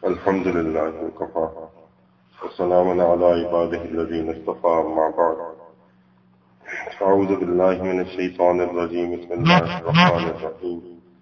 الحمد لله وكفى وسلام على عباده الذين اصطفى أما بعد أعوذ بالله من الشيطان الرجيم بسم الله الرحمن الرحيم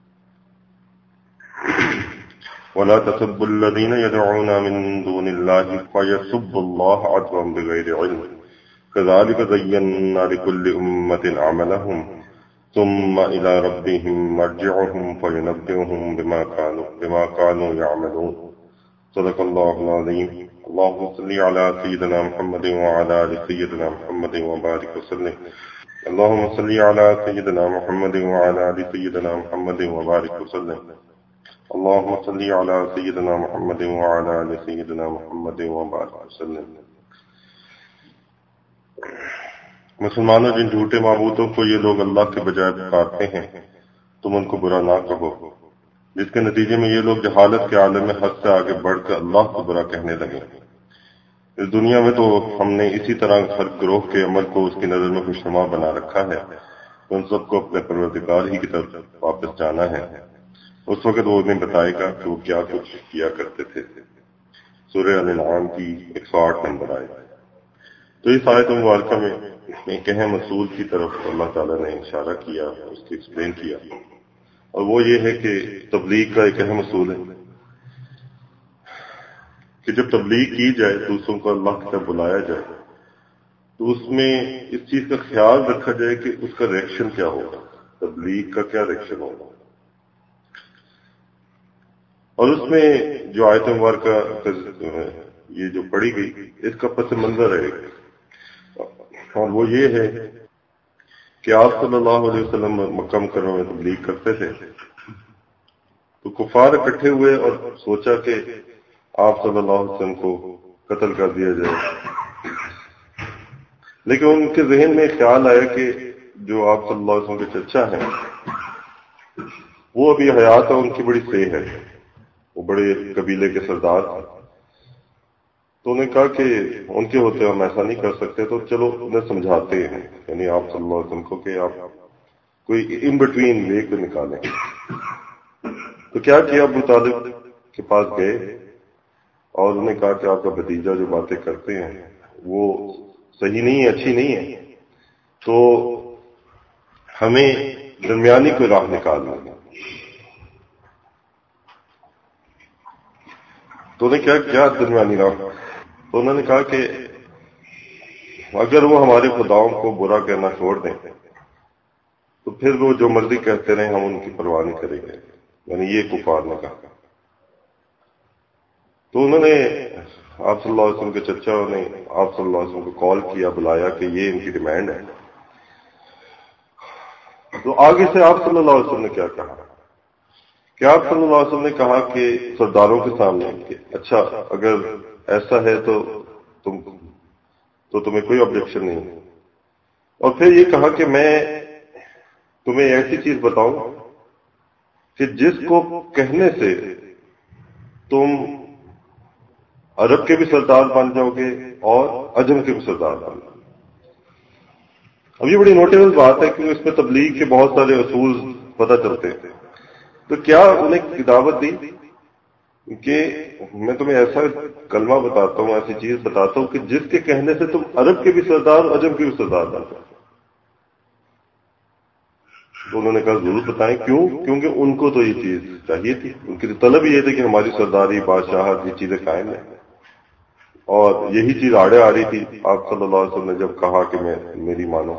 ولا تسبوا الذين يدعون من دون الله فيسبوا الله عدوا بغير علم كذلك زينا لكل أمة عملهم ثم إلى ربهم مرجعهم فينبئهم بما كانوا يعملون صدق الله العظيم اللهم صل على سيدنا محمد وعلى آل سيدنا محمد وبارك وسلم اللهم صل على سيدنا محمد وعلى آل سيدنا محمد وبارك وسلم اللهم صل على سيدنا محمد وعلى آل سيدنا محمد وبارك وسلم. مسلمانوں، جن جھوٹے معبودوں کو یہ لوگ اللہ کے بجائے پکارتے ہیں تم ان کو برا نہ کہو، جس کے نتیجے میں یہ لوگ جہالت کے عالم میں حد سے آگے بڑھ کر اللہ کو برا کہنے لگے. اس دنیا میں تو ہم نے اسی طرح ہر گروہ کے عمل کو اس کی نظر میں خوشنما بنا رکھا ہے. ان سب کو اپنے پروردگار ہی کی طرف واپس جانا ہے. اس وقت وہ انہیں بتائے گا کہ وہ کیا کچھ کیا کرتے تھے. سورہ الانعام کی 108 نمبر آیت. تو اس آیت مبارکہ میں ایک اہم اصول کی طرف اللہ تعالیٰ نے اشارہ کیا، اس کی ایکسپلین کیا، اور وہ یہ ہے کہ تبلیغ کا ایک اہم اصول ہے کہ جب تبلیغ کی جائے، دوسروں کو اللہ کی طرف بلایا جائے، تو اس میں اس چیز کا خیال رکھا جائے کہ اس کا ریئیکشن کیا ہوگا، تبلیغ کا کیا ریئیکشن ہوگا. اور اس میں جو آیت مبارکہ یہ جو پڑھی گئی، اس کا پس منظر ہے، اور وہ یہ ہے کہ آپ صلی اللہ علیہ وسلم مکہ مکرمہ میں تبلیغ کرتے تھے تو کفار اکٹھے ہوئے اور سوچا کہ آپ صلی اللہ علیہ وسلم کو قتل کر دیا جائے. لیکن ان کے ذہن میں خیال آیا کہ جو آپ صلی اللہ علیہ وسلم کے چچا ہیں وہ ابھی حیات ہے، ان کی بڑی صحت ہے، وہ بڑے قبیلے کے سردار ہیں. تو انہیں کہا کہ ان کے ہوتے ہم ایسا نہیں کر سکتے، تو چلو انہیں سمجھاتے ہیں، یعنی آپ صلی اللہ علیہ وسلم کو کہ آپ کوئی ان بٹوین وے کو نکالیں. تو کیا ابو طالب کے پاس گئے اور انہوں نے کہا کہ آپ کا بھتیجا جو باتیں کرتے ہیں وہ صحیح نہیں ہے، اچھی نہیں ہے، تو ہمیں درمیانی کوئی راہ نکالنا ہے. تو انہوں نے کیا درمیانی راہ؟ تو انہوں نے کہا کہ اگر وہ ہمارے خداؤں کو برا کہنا چھوڑ دیں تو پھر وہ جو مرضی کہتے رہیں، ہم ان کی پرواہ نہیں کریں گے. یعنی یہ کفار نے کہا. تو انہوں نے آپ صلی اللہ علیہ وسلم کے چچا نے آپ صلی اللہ علیہ وسلم کو کال کیا، بلایا کہ یہ ان کی ڈیمانڈ ہے. تو آگے سے آپ صلی اللہ علیہ وسلم نے کیا کہا کہ آپ صلی اللہ علیہ وسلم نے کہا کہ سرداروں کے سامنے کہ اچھا اگر ایسا ہے تو تمہیں کوئی آبجیکشن نہیں. اور پھر یہ کہا کہ میں تمہیں ایسی چیز بتاؤں کہ جس کو کہنے سے تم عرب کے بھی سردار بن جاؤ گے اور عجم کے بھی سردار بن جاؤ گے. اب یہ بڑی نوٹیبل بات ہے کیونکہ اس میں تبلیغ کے بہت سارے اصول پتہ چلتے ہیں. تو کیا انہیں دعوت دی کہ میں تمہیں ایسا کلمہ بتاتا ہوں، ایسی چیز بتاتا ہوں کہ جس کے کہنے سے تم عرب کے بھی سردار اور عجم کے بھی سردار بن جاؤ. تو انہوں نے کہا ضرور بتائیں. کیوں؟ کیونکہ ان کو تو یہ چیز چاہیے تھی، ان کی طلب یہ تھی کہ ہماری سرداری، بادشاہت، یہ چیزیں قائم ہیں. اور یہی چیز آڑے آ رہی تھی. آپ صلی اللہ علیہ وسلم نے جب کہا کہ میری مانو،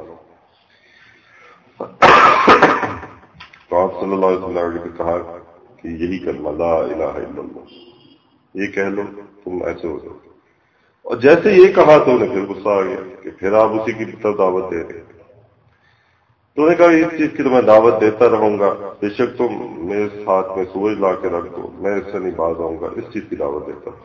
تو آپ صلی اللہ علیہ وسلم نے کہا کہ یہی کلمہ لا الہ الا اللہ یہ کہہ لو تم ایسے ہو جاؤ. اور جیسے یہ کہا تو انہیں پھر غصہ آ گیا کہ پھر آپ اسی کی طرف دعوت دے رہے ہیں. تو انہوں نے کہا اس چیز کی تو میں دعوت دیتا رہوں گا، بے شک تم میرے ہاتھ میں سورج لا کے رکھ دو، میں اس سے نہیں باز آؤں گا، اس چیز کی دعوت دیتا ہوں.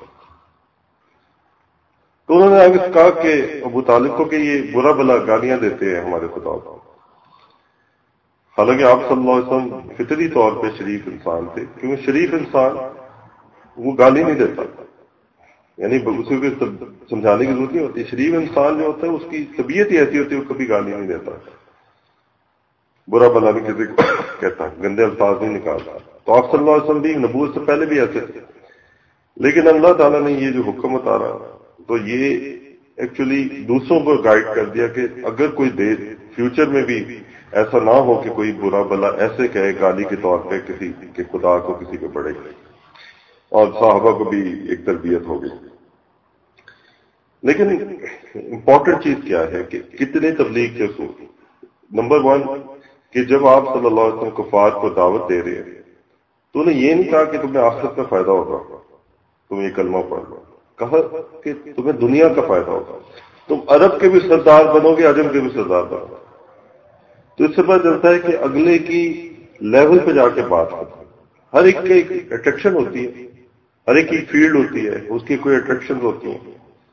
تو انہوں نے آگے کہا کہ ابو طالب کو کہ یہ برا بلا گالیاں دیتے ہیں ہمارے خدا کو. حالانکہ آپ صلی اللہ علیہ وسلم فطری طور پہ شریف انسان تھے، کیونکہ شریف انسان وہ گالی نہیں دیتا، یعنی اسے بھی سمجھانے کی ضرورت نہیں ہوتی. شریف انسان جو ہوتا ہے اس کی طبیعت ہی ایسی ہوتی ہے، وہ کبھی گالی نہیں دیتا، برا بلا نہیں کسی کو کہتا، گندے الفاظ نہیں نکالتا. تو آپ صلی اللہ علیہ وسلم بھی نبوت سے پہلے بھی ایسے تھے. لیکن اللہ تعالیٰ نے یہ جو حکم اتارا تو یہ ایکچولی دوسروں کو گائیڈ کر دیا کہ اگر کوئی دیر فیوچر میں بھی ایسا نہ ہو کہ کوئی برا بلا ایسے کہے گالی کے طور پہ کسی کے خدا کو کسی پہ بڑھے، اور صحابہ کو بھی ایک تربیت ہو گئی۔ لیکن امپورٹنٹ چیز کیا ہے کہ کتنے تبلیغ کے اصول۔ نمبر 1 کہ جب آپ صلی اللہ علیہ وسلم کفار کو دعوت دے رہے ہیں تو انہیں یہ نہیں کہا کہ تمہیں آخرت میں فائدہ ہوگا، تم یہ کلمہ پڑھ لو، کہا کہ تمہیں دنیا کا فائدہ ہوگا، تم عرب کے بھی سردار بنو گے، عجم کے بھی سردار بنو گے۔ تو اس سے پتہ چلتا ہے کہ اگلے کی لیول پہ جا کے بات کرتے ہیں۔ ہر ایک کی ایک اٹریکشن ہوتی ہے، ہر ایک کی فیلڈ ہوتی ہے، اس کی کوئی اٹریکشن ہوتی ہیں،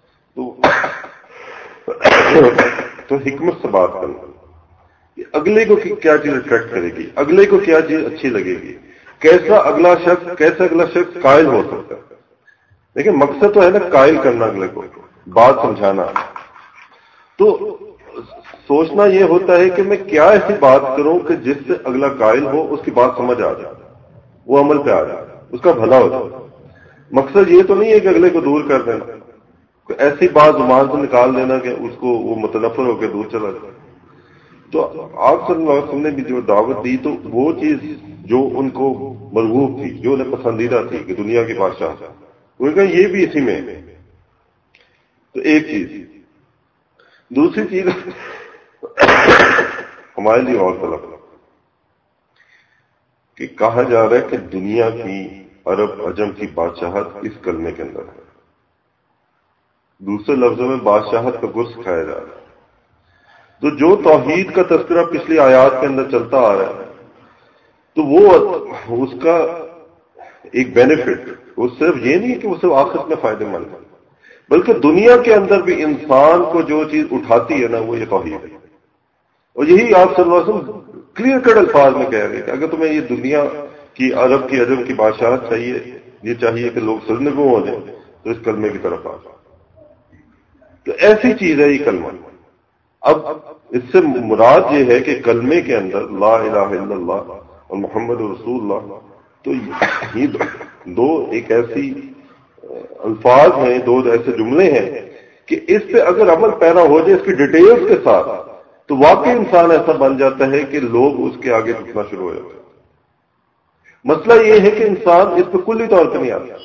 تو حکمت سے بات کرنا کہ اگلے کو کیا چیز اٹریکٹ کرے گی، اگلے کو کیا چیز اچھی لگے گی، کیسا اگلا شخص قائل ہو سکتا ہے۔ لیکن مقصد تو ہے نا قائل کرنا، اگلے کو بات سمجھانا۔ تو سوچنا یہ ہوتا ہے کہ میں کیا ایسی بات کروں کہ جس سے اگلا قائل ہو، اس کی بات سمجھ آ جائے، وہ عمل پہ آ جائے، اس کا بھلا ہو جائے۔ مقصد یہ تو نہیں ہے کہ اگلے کو دور کر دینا، ایسی بات زبان سے نکال دینا کہ اس کو وہ متنفر ہو کے دور چلا جائے۔ تو آپ صلی اللہ علیہ وسلم نے بھی جو دعوت دی تو وہ چیز جو ان کو مرغوب تھی، جو انہیں پسندیدہ تھی کہ دنیا کی بادشاہ، وہ کہا یہ بھی اسی میں ہے۔ تو ایک چیز۔ دوسری چیز ہمارے لیے اور طلب کہ کہا جا رہا ہے کہ دنیا کی عرب عجم کی بادشاہت اس کلمے کے اندر ہے۔ دوسرے لفظوں میں بادشاہت کا گرس کھایا جا رہا ہے۔ تو جو توحید کا تذکرہ پچھلی آیات کے اندر چلتا آ رہا ہے تو وہ اس کا ایک بینیفٹ وہ صرف یہ نہیں کہ وہ صرف آخرت میں فائدہ مند ہے، بلکہ دنیا کے اندر بھی انسان کو جو چیز اٹھاتی ہے نا وہ یہ توحید ہے۔ اور یہی آپ صلی اللہ علیہ وسلم کلیئر کٹ الفاظ میں کہہ رہے ہیں کہ اگر تمہیں یہ دنیا کی عرب کی عجم کی بادشاہت چاہیے، یہ چاہیے کہ لوگ سرنگوں ہو جائیں، تو اس کلمے کی طرف آ جائیں۔ تو ایسی چیز ہے یہ کلمہ۔ اب اس سے مراد یہ ہے کہ کلمے کے اندر لا الہ الا اللہ اور محمد رسول اللہ، تو یہ دو ایک ایسی الفاظ ہیں، دو ایسے جملے ہیں کہ اس پہ اگر عمل پیرا ہو جائے اس کی ڈیٹیلز کے ساتھ، تو واقعی انسان ایسا بن جاتا ہے کہ لوگ اس کے آگے جھکنا شروع ہو جاتے ہیں۔ مسئلہ یہ ہے کہ انسان اس پہ کلی طور پہ نہیں آتا۔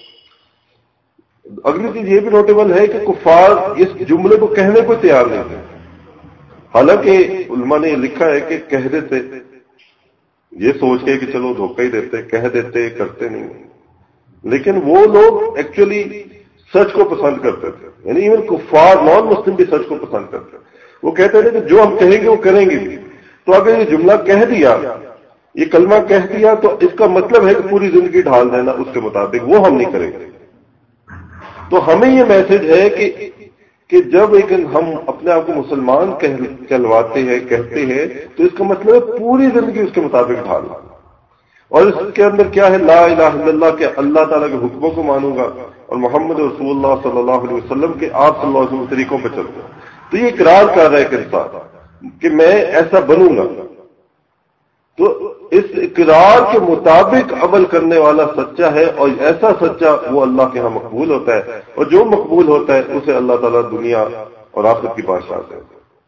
اگلی چیز یہ بھی نوٹیبل ہے کہ کفار اس جملے کو کہنے کو تیار نہیں تھے، حالانکہ علماء نے یہ لکھا ہے کہ کہہ دیتے، یہ سوچ کے کہ چلو دھوکہ ہی دیتے، کہہ دیتے، کرتے نہیں، لیکن وہ لوگ ایکچولی سچ کو پسند کرتے تھے، یعنی ایون کفار نان مسلم بھی سچ کو پسند کرتے تھے۔ وہ کہتے تھے کہ جو ہم کہیں گے وہ کریں گے بھی۔ تو اگر یہ جملہ کہہ دیا، یہ کلمہ کہہ دیا، تو اس کا مطلب ہے کہ پوری زندگی ڈھال دینا اس کے مطابق، وہ ہم نہیں کریں گے۔ تو ہمیں یہ میسج ہے کہ جب ایک ہم اپنے آپ کو مسلمان کہلواتے ہیں، کہتے ہیں، تو اس کا مطلب ہے پوری زندگی اس کے مطابق ڈھالنا۔ اور اس کے اندر کیا ہے؟ لا الہ الا اللہ، کہ اللہ تعالیٰ کے حکموں کو مانوں گا، اور محمد رسول اللہ صلی اللہ علیہ وسلم کے آپ صلی اللہ علیہ وسلم طریقوں پہ چلوں گا۔ تو یہ اقرار کر رہا ہے کہ انسان کہ میں ایسا بنوں گا۔ تو اس اقرار کے مطابق عمل کرنے والا سچا ہے، اور ایسا سچا وہ اللہ کے ہاں مقبول ہوتا ہے، اور جو مقبول ہوتا ہے اسے اللہ تعالیٰ دنیا اور آخرت کی بادشاہت ہے۔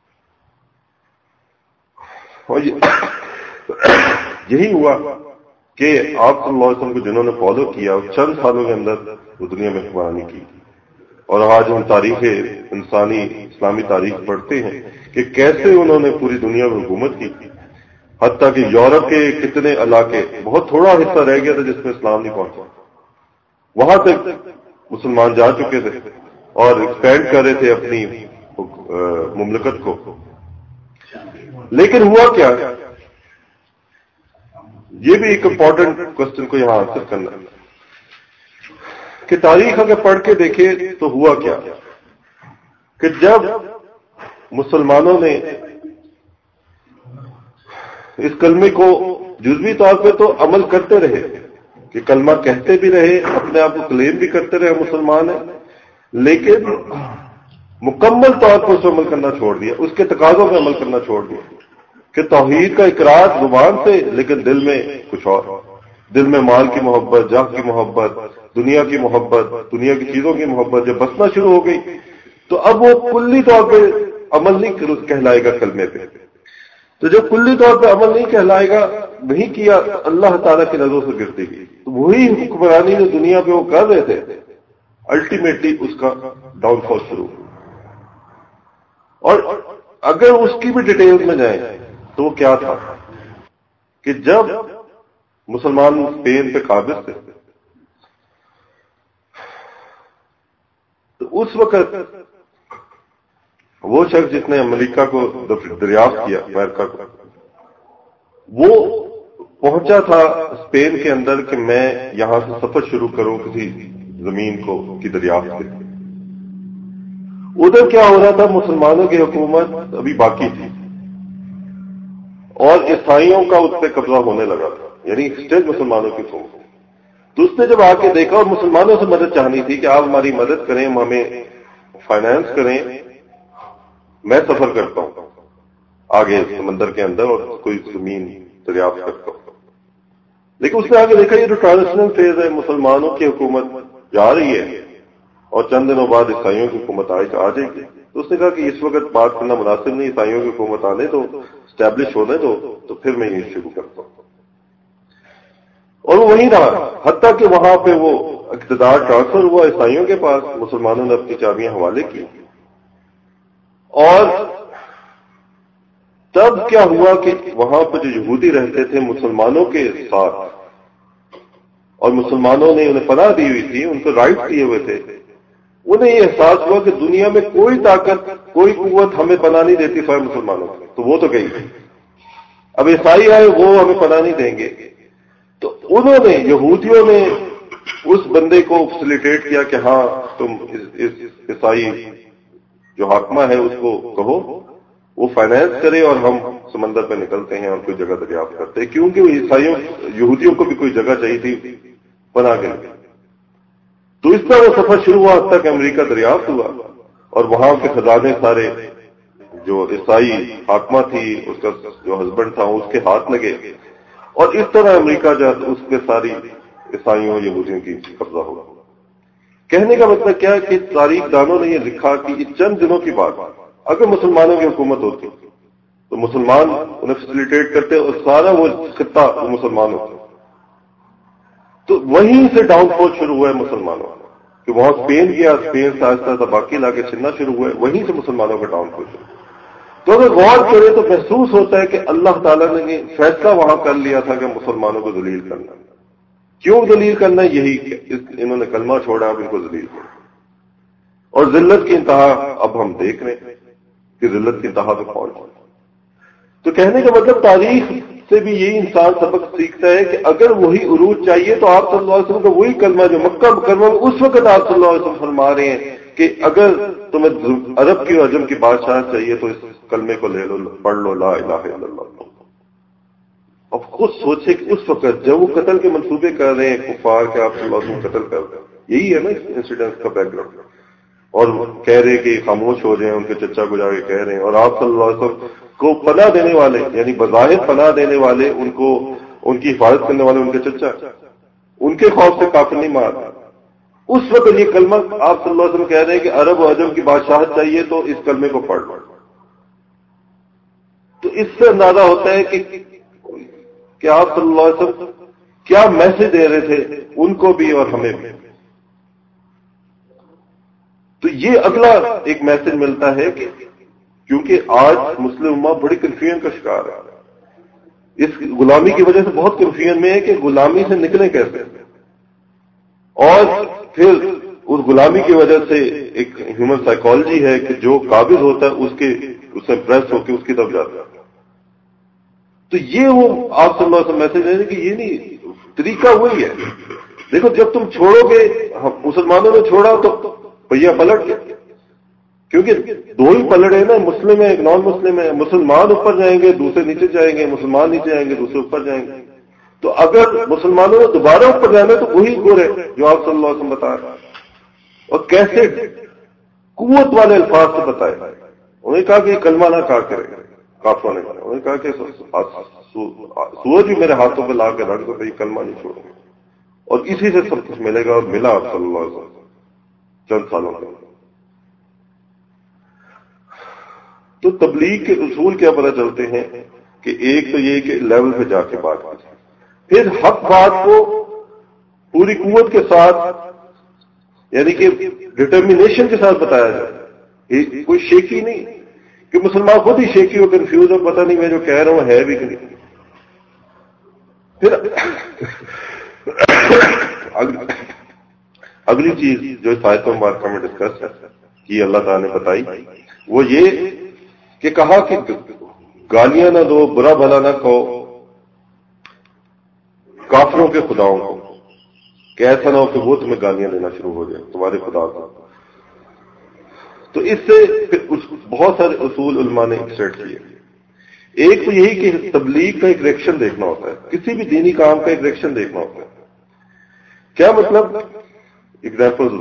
اور یہی ہوا کہ آپ صلی اللہ علیہ وسلم کو جنہوں نے فالو کیا اور چند سالوں کے اندر وہ دنیا میں حکمرانی کی، اور آج ہم تاریخ انسانی اسلامی تاریخ پڑھتے ہیں کہ کیسے انہوں نے پوری دنیا میں حکومت کی، حتیٰ کہ یورپ کے کتنے علاقے، بہت تھوڑا حصہ رہ گیا تھا جس میں اسلام نہیں پہنچا، وہاں تک مسلمان جا چکے تھے اور ایکسپینڈ کر رہے تھے اپنی مملکت کو۔ لیکن ہوا کیا؟ یہ بھی ایک امپورٹنٹ کوشچن کو یہاں آنسر کرنا ہے کہ تاریخ اگر پڑھ کے دیکھے تو ہوا کیا کہ جب مسلمانوں نے اس کلمے کو جزوی طور پہ تو عمل کرتے رہے، کہ کلمہ کہتے بھی رہے، اپنے آپ کو کلیم بھی کرتے رہے مسلمان ہیں، لیکن مکمل طور پر اس پر عمل کرنا چھوڑ دیا، اس کے تقاضوں پہ عمل کرنا چھوڑ دیا، کہ توحید کا اقرار زبان سے لیکن دل میں کچھ اور۔ دل میں مال کی محبت، جاہ کی محبت، دنیا کی محبت، دنیا کی چیزوں کی محبت جب بسنا شروع ہو گئی تو اب وہ کلی طور پہ عمل نہیں کہلائے گا کلمے پہ. تو جب کلی طور پہ عمل نہیں کہلائے گا، نہیں کیا، اللہ تعالیٰ کی نظروں سے گرتی گئی. تو وہی حکمرانی جو دنیا پہ وہ کر رہے تھے، الٹیمیٹلی اس کا ڈاؤن فال شروع ہوا. اور اگر اس کی بھی ڈیٹیل میں جائیں تو وہ کیا تھا کہ جب مسلمان اسپین پہ قابض تھے تو اس وقت وہ شخص جس نے امریکہ کو دریافت کیا، امریکہ کو، وہ پہنچا تھا اسپین کے اندر کہ میں یہاں سے سفر شروع کروں کسی زمین کو کی دریافت کے. ادھر کیا ہو رہا تھا، مسلمانوں کی حکومت ابھی باقی تھی اور عیسائیوں کا اس پہ قبضہ ہونے لگا تھا، یعنی اسٹیٹ مسلمانوں کی حکومت. تو اس نے جب آ کے دیکھا اور مسلمانوں سے مدد چاہنی تھی کہ آپ ہماری مدد کریں، ہمیں فائنانس کریں، میں سفر کرتا ہوں آگے سمندر کے اندر اور کوئی زمین دریافت کرتا ہوں. لیکن اس نے آگے دیکھا یہ جو ٹرانزیشنل فیز ہے، مسلمانوں کی حکومت جا رہی ہے اور چند دنوں بعد عیسائیوں کی حکومت آ جائے گی. تو اس نے کہا کہ اس وقت بات کرنا مناسب نہیں، عیسائیوں کی حکومت آنے دو، اسٹیبلش ہونے دو، تو پھر میں یہ شروع کرتا ہوں. اور وہ وہیں رہا حتیٰ کہ وہاں پہ وہ اقتدار ٹرانسفر ہوا عیسائیوں کے پاس، مسلمانوں نے اپنی چابیاں حوالے کی. اور تب کیا ہوا کہ وہاں پہ جو یہودی رہتے تھے مسلمانوں کے ساتھ، اور مسلمانوں نے انہیں پناہ دی ہوئی تھی، ان کو رائٹ دیے ہوئے تھے، انہیں یہ احساس ہوا کہ دنیا میں کوئی طاقت، کوئی قوت ہمیں پناہ نہیں دیتی سوائے مسلمانوں کی. تو وہ تو گئی، اب عیسائی آئے وہ ہمیں پناہ نہیں دیں گے. تو انہوں نے، یہودیوں نے اس بندے کو فیسیلیٹیٹ کیا کہ ہاں تم اس عیسائی جو حاکمہ ہے اس کو کہو وہ فائنانس کرے اور ہم سمندر پہ نکلتے ہیں اور کوئی جگہ دریافت کرتے ہیں، کیونکہ وہ یہودیوں کو بھی کوئی جگہ چاہیے تھی پناہ کے لیے. تو اس طرح وہ سفر شروع ہوا حتیٰ کہ امریکہ دریافت ہوا اور وہاں کے خزانے سارے جو عیسائی حاکمہ تھی اس کا جو ہسبینڈ تھا اس کے ہاتھ لگے، اور اس طرح امریکہ جو اس پہ ساری عیسائیوں یہودیوں کی قبضہ ہوا. کہنے کا مطلب کیا ہے کہ تاریخ دانوں نے یہ لکھا کہ یہ چند دنوں کی بات، اگر مسلمانوں کی حکومت ہوتی تو مسلمان انہیں فیسیلیٹیٹ کرتے اور سارا وہ خطہ وہ مسلمان ہوتے. تو وہیں سے ڈاؤن فال شروع ہوا ہے مسلمانوں کہ وہاں اسپین گیا، اسپین سے آہستہ آہستہ باقی علاقے چھننا شروع ہوئے، وہیں سے مسلمانوں کا ڈاؤن فال شروع. تو اگر غور کرے تو محسوس ہوتا ہے کہ اللہ تعالیٰ نے یہ فیصلہ وہاں کر لیا تھا کہ مسلمانوں کو ذلیل کرنا. کیوں ذلیل کرنا؟ یہی کہ انہوں نے کلمہ چھوڑا، اب ان کو ذلیل کرنا. اور ذلت کی انتہا اب ہم دیکھ رہے ہیں کہ ذلت کی انتہا پہ پہنچ جائے. تو کہنے کا مطلب تاریخ سے بھی یہی انسان سبق سیکھتا ہے کہ اگر وہی عروج چاہیے تو آپ صلی اللہ علیہ وسلم کا وہی کلمہ جو مکہ مکرمہ میں اس وقت آپ صلی اللہ علیہ وسلم فرما رہے ہیں کہ اگر تمہیں عرب کی اور عجم کی بادشاہ چاہیے تو اس کلمے کو لے لو، پڑھ لو لا الہ الا اللہ. اب خود سوچے کہ اس وقت جب وہ قتل کے منصوبے کر رہے ہیں کفار کے، آپ صلی اللہ علیہ وسلم قتل کر رہے ہیں، یہی ہے نا انسیڈنٹ کا بیک گراؤنڈ. اور کہہ رہے کہ خاموش ہو جائیں، ان کے چچا کو جا کے کہہ رہے ہیں، اور آپ صلی اللہ علیہ وسلم کو پناہ دینے والے، یعنی بظاہر پناہ دینے والے، ان کو ان کی حفاظت کرنے والے ان کے چچا، ان کے خوف سے کافر نہیں مار. اس وقت یہ کلمہ آپ صلی اللہ علیہ وسلم کہہ رہے ہیں کہ عرب و عجم کی بادشاہت چاہیے تو اس کلمے کو پڑھ لو. تو اس سے اندازہ ہوتا ہے کہ آپ صلی اللہ علیہ وسلم کیا میسج دے رہے تھے ان کو بھی اور ہمیں بھی. تو یہ اگلا ایک میسج ملتا ہے کہ کیونکہ آج مسلم امہ بڑی کنفیوژن کا شکار ہے، اس غلامی کی وجہ سے بہت کنفیوژن میں ہے کہ غلامی سے نکلیں کیسے، اور پھر اس غلامی کی وجہ سے ایک ہیومن سائیکالوجی ہے کہ جو قابض ہوتا ہے اس سے امپریس ہو کے اس کی طرف جاتا ہے. تو یہ وہ آپ صلی اللہ علیہ وسلم میسج ہے کہ یہ نہیں، طریقہ وہی ہے. دیکھو جب تم چھوڑو گے، مسلمانوں نے چھوڑا تو پہیا پلٹ گیا، کیونکہ دو ہی پلڑے نا، مسلم ہے ایک نان مسلم ہے. مسلمان اوپر جائیں گے دوسرے نیچے جائیں گے، مسلمان نیچے جائیں گے دوسرے اوپر جائیں گے. تو اگر مسلمانوں نے دوبارہ اوپر جانا تو وہی گور ہے جو آپ صلی اللہ علیہ وسلم بتا رہے ہیں. اور کیسے قوت والے الفاظ سے بتائے. انہوں نے کہا کہ یہ کلمہ نہ کہا کرے کافروں نے، انہوں نے کہا کہ سورج بھی میرے ہاتھوں پہ لا کے رکھ دو تو یہ کلمہ نہیں چھوڑوں گا، اور اسی سے سب کچھ ملے گا، اور ملا آپ صلی اللہ علیہ وسلم چند سالوں کے۔ تو تبلیغ کے اصول کیا پتہ چلتے ہیں کہ ایک تو یہ کہ لیول پہ جا کے بات کی، پھر حق بات کو پوری قوت کے ساتھ، یعنی کہ ڈٹرمنیشن کے ساتھ بتایا جائے، کوئی شیکی نہیں کہ مسلمان خود ہی شیکی ہو، کنفیوز ہو، پتہ نہیں میں جو کہہ رہا ہوں ہے بھی کہ نہیں۔ پھر اگلی چیز جو اس آیت مبارکہ میں ڈسکس ہے کہ اللہ تعالیٰ نے بتائی، وہ یہ کہ کہا کہ گالیاں نہ دو، برا بھلا نہ کہو کافروں کے خداؤں کو، کہ ایسا نہ ہو کہ وہ تمہیں گالیاں دینا شروع ہو جائے تمہارے خدا کو۔ تو اس سے بہت سارے اصول علماء نے ایکسٹریکٹ کیے۔ ایک تو یہی کہ تبلیغ کا ایک ریئیکشن دیکھنا ہوتا ہے، کسی بھی دینی کام کا ایک ریئیکشن دیکھنا ہوتا ہے۔ کیا مطلب؟ ایگزامپل،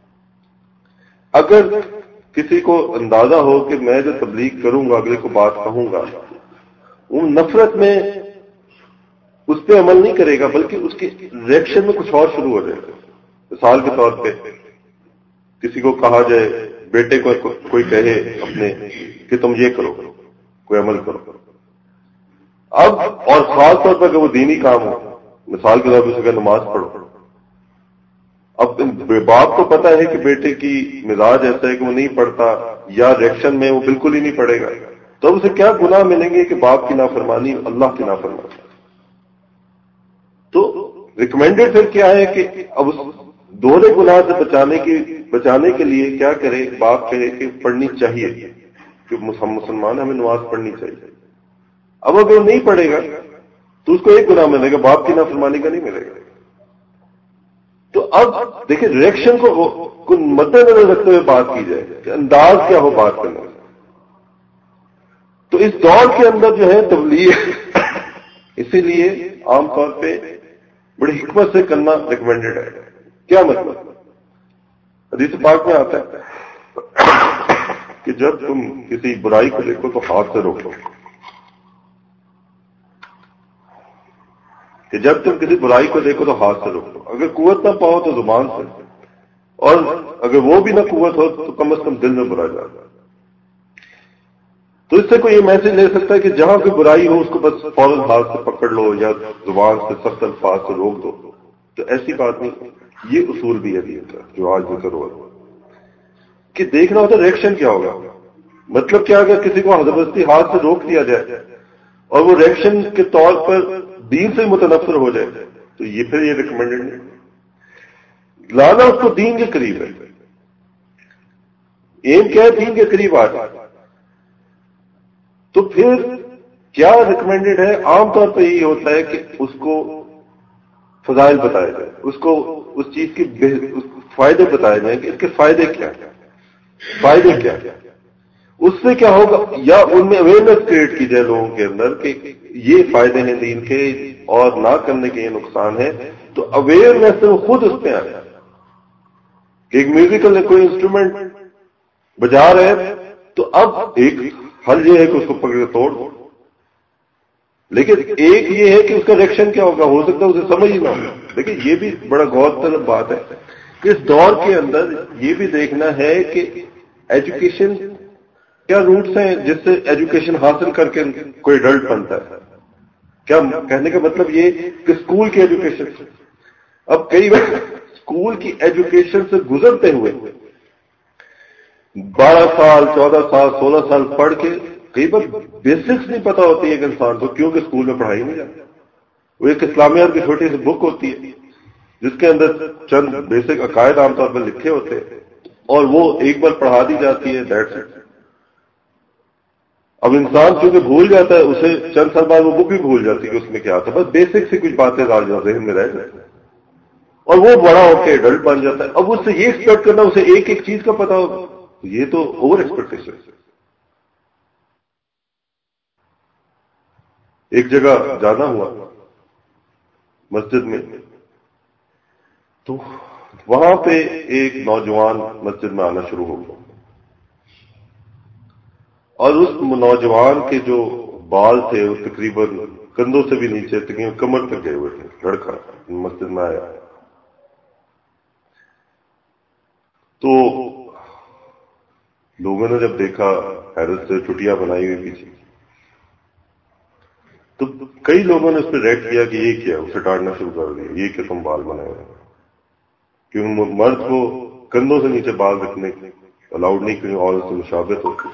اگر کسی کو اندازہ ہو کہ میں جو تبلیغ کروں گا، اگلے کو بات کہوں گا، وہ نفرت میں اس پہ عمل نہیں کرے گا، بلکہ اس کے ریئیکشن میں کچھ اور شروع ہو جائے گا۔ مثال کے طور پہ کسی کو کہا جائے، بیٹے کو کوئی کہے اپنے کہ تم یہ کرو، کوئی عمل کرو، اب اور خاص طور پر کہ وہ دینی کام ہو، مثال کے طور پر اسے کہ نماز پڑھو، اب باپ کو پتا ہے کہ بیٹے کی مزاج ایسا ہے کہ وہ نہیں پڑھتا، یا ریئیکشن میں وہ بالکل ہی نہیں پڑھے گا، تو اسے کیا گناہ ملیں گے کہ باپ کی نافرمانی، اللہ کی نافرمانی۔ تو ریکمینڈڈ پھر کیا ہے کہ اب اس دوہرے گناہ سے بچانے کے لیے کیا کرے؟ باپ کہے کہ پڑھنی چاہیے، کہ ہم مسلمان ہمیں نماز پڑھنی چاہیے۔ اب اگر نہیں پڑھے گا تو اس کو ایک گناہ ملے گا، باپ کی نافرمانی کا نہیں ملے گا۔ تو اب دیکھیں ریئیکشن کو مد نظر رکھتے ہوئے بات کی جائے کہ انداز کیا ہو بات کرنے کا۔ تو اس دور کے اندر جو ہے تبلیغ اسی لیے عام طور پہ بڑی حکمت سے کرنا ریکمینڈڈ ہے۔ کیا مطلب؟ حدیث پاک میں آتا ہے کہ جب تم کسی برائی کو دیکھو تو ہاتھ سے روکو، کہ جب تم کسی برائی کو دیکھو تو ہاتھ سے روکو، اگر قوت نہ پاؤ تو زبان سے، اور اگر وہ بھی نہ قوت ہو تو کم از کم دل میں برا جاتا۔ تو اس سے کوئی یہ میسج لے سکتا ہے کہ جہاں کوئی برائی ہو اس کو بس فوراً ہاتھ سے پکڑ لو یا زبان سے سخت الفاظ سے روک دو، تو ایسی بات نہیں۔ یہ اصول بھی ہے دین کا جو آج ذکر ہوا کہ دیکھنا ہوتا ہے ریئیکشن کیا ہوگا۔ مطلب کیا، اگر کسی کو زبردستی ہاتھ سے روک دیا جائے اور وہ ریئیکشن کے طور پر دین سے متنفر ہو جائے تو یہ پھر یہ ریکمینڈڈ نہیں۔ لانا اس کو دین کے قریب ہے، ایم کیا ہے؟ دین کے قریب آ جائے۔ تو پھر کیا ریکمینڈڈ ہے؟ عام طور پہ یہی ہوتا ہے کہ اس کو فضائل بتائے جائے، اس کو اس چیز کے فائدے بتائے جائیں کہ اس کے فائدے کیا ہیں، فائدے کیا ہیں، اس سے کیا ہوگا، یا ان میں اویئرنیس کریٹ کی جائے لوگوں کے اندر کہ یہ فائدے ہیں دین کے اور نہ کرنے کے یہ نقصان ہے۔ تو اویئرنیس سے وہ خود اس پہ آئے کہ ایک میوزیکل کوئی انسٹرومنٹ بجا رہے تو اب ایک حل یہ ہے کہ اس کو پکڑ کے توڑ دو، لیکن ایک یہ ہے کہ اس کا ریئیکشن کیا ہوگا، ہو سکتا ہے اسے سمجھ ہی نہ ہو۔ لیکن یہ بھی بڑا غور طلب بات ہے کہ اس دور کے اندر یہ بھی دیکھنا ہے کہ ایجوکیشن کیا روٹس ہیں جس سے ایجوکیشن حاصل کر کے کوئی ایڈلٹ بنتا ہے۔ کیا کہنے کا مطلب یہ کہ اسکول کی ایجوکیشن، اب کئی بار اسکول کی ایجوکیشن سے گزرتے ہوئے 12 سال 14 سال 16 سال پڑھ کے کئی بار بیسکس نہیں پتا ہوتی ہے ایک انسان کو، کیونکہ اسکول میں پڑھائی نہیں جاتی۔ وہ ایک اسلامیات کی چھوٹی سی بک ہوتی ہے جس کے اندر چند بیسک عقائد عام طور پر لکھے ہوتے ہیں، اور وہ ایک بار پڑھا دی جاتی ہے، دیٹس اٹ۔ اب انسان چونکہ بھول جاتا ہے، اسے چند سال بعد وہ بک بھی بھول جاتی ہے کہ اس میں کیا تھا، بس بیسک سے کچھ باتیں ذہن میں رہ جاتی ہیں، اور وہ بڑا ہو کے ایڈلٹ بن جاتا ہے۔ اب اس سے یہ ایکسپیکٹ کرنا اسے ایک ایک چیز کا پتا ہوگا، یہ تو اوور ایکسپیکٹیشن ہے۔ ایک جگہ جانا ہوا مسجد میں، تو وہاں پہ ایک نوجوان مسجد میں آنا شروع ہو گیا، اور اس نوجوان کے جو بال تھے وہ تقریباً کندھوں سے بھی نیچے تک کمر تک گئے ہوئے تھے، لڑکا مسجد میں آیا تو لوگوں نے جب دیکھا حیرت سے چٹیاں بنائی ہوئی پیچھے، تو کئی لوگوں نے اس پہ ریٹ کیا کہ یہ کیا، اسے ڈانٹنا شروع کر دیا، یہ کہ تم بال بنائے ہوئے، کیونکہ مرد کو کندھوں سے نیچے بال رکھنے الاؤڈ نہیں، کیونکہ عورت سے مشابہت ہوتی۔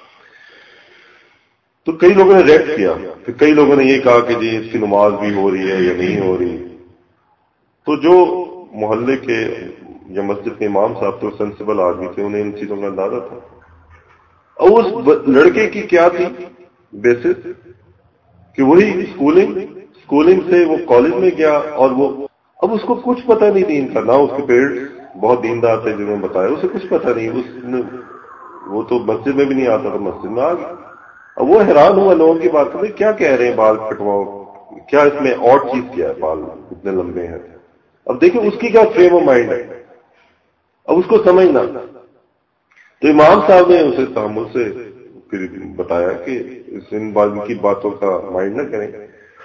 تو کئی لوگوں نے ریٹ کیا، پھر کئی لوگوں نے یہ کہا کہ جی اس کی نماز بھی ہو رہی ہے یا نہیں ہو رہی۔ تو جو محلے کے یا مسجد کے امام صاحب تو سینسیبل آدمی تھے، انہیں ان چیزوں کا اندازہ تھا۔ اور اس لڑکے کی کیا تھی بیسس کہ وہی اسکولنگ سے وہ کالج میں گیا، اور وہ اب اس کو کچھ پتہ نہیں دین کا، نہ اس کے پیرنٹس بہت دیندار تھے جنہوں نے بتایا، اسے کچھ پتہ نہیں، وہ تو مسجد میں بھی نہیں آتا، تو مسجد میں آ گیا۔ اب وہ حیران ہوا لوگوں کی بات کرتے کیا کہہ رہے ہیں بال کٹواؤ، کیا اس میں اور چیز کیا ہے، بال اتنے لمبے ہیں۔ اب دیکھیں اس کی کیا فریم آف مائنڈ ہے، اب اس کو سمجھنا۔ تو امام صاحب نے اسے تحمل سے پھر بتایا کہ ان کی باتوں کا مائنڈ نہ کریں،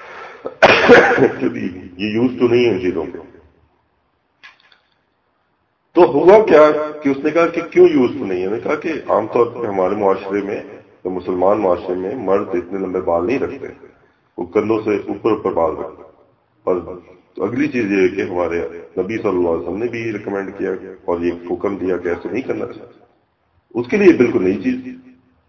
یہ یوز تو نہیں ہے ان چیزوں پہ۔ تو ہوا کیا کہ اس نے کہا کہ کیوں یوز تو نہیں ہے؟ نے کہا کہ عام طور پر ہمارے معاشرے میں، تو مسلمان معاشرے میں مرد اتنے لمبے بال نہیں رکھتے، وہ کندھوں سے اوپر بال رکھتے۔ اور اگلی چیز یہ ہے کہ ہمارے نبی صلی اللہ علیہ وسلم نے بھی ریکمینڈ کیا اور یہ حکم دیا کہ ایسے نہیں کرنا چاہیے، اس کے لیے بالکل نئی چیز تھی۔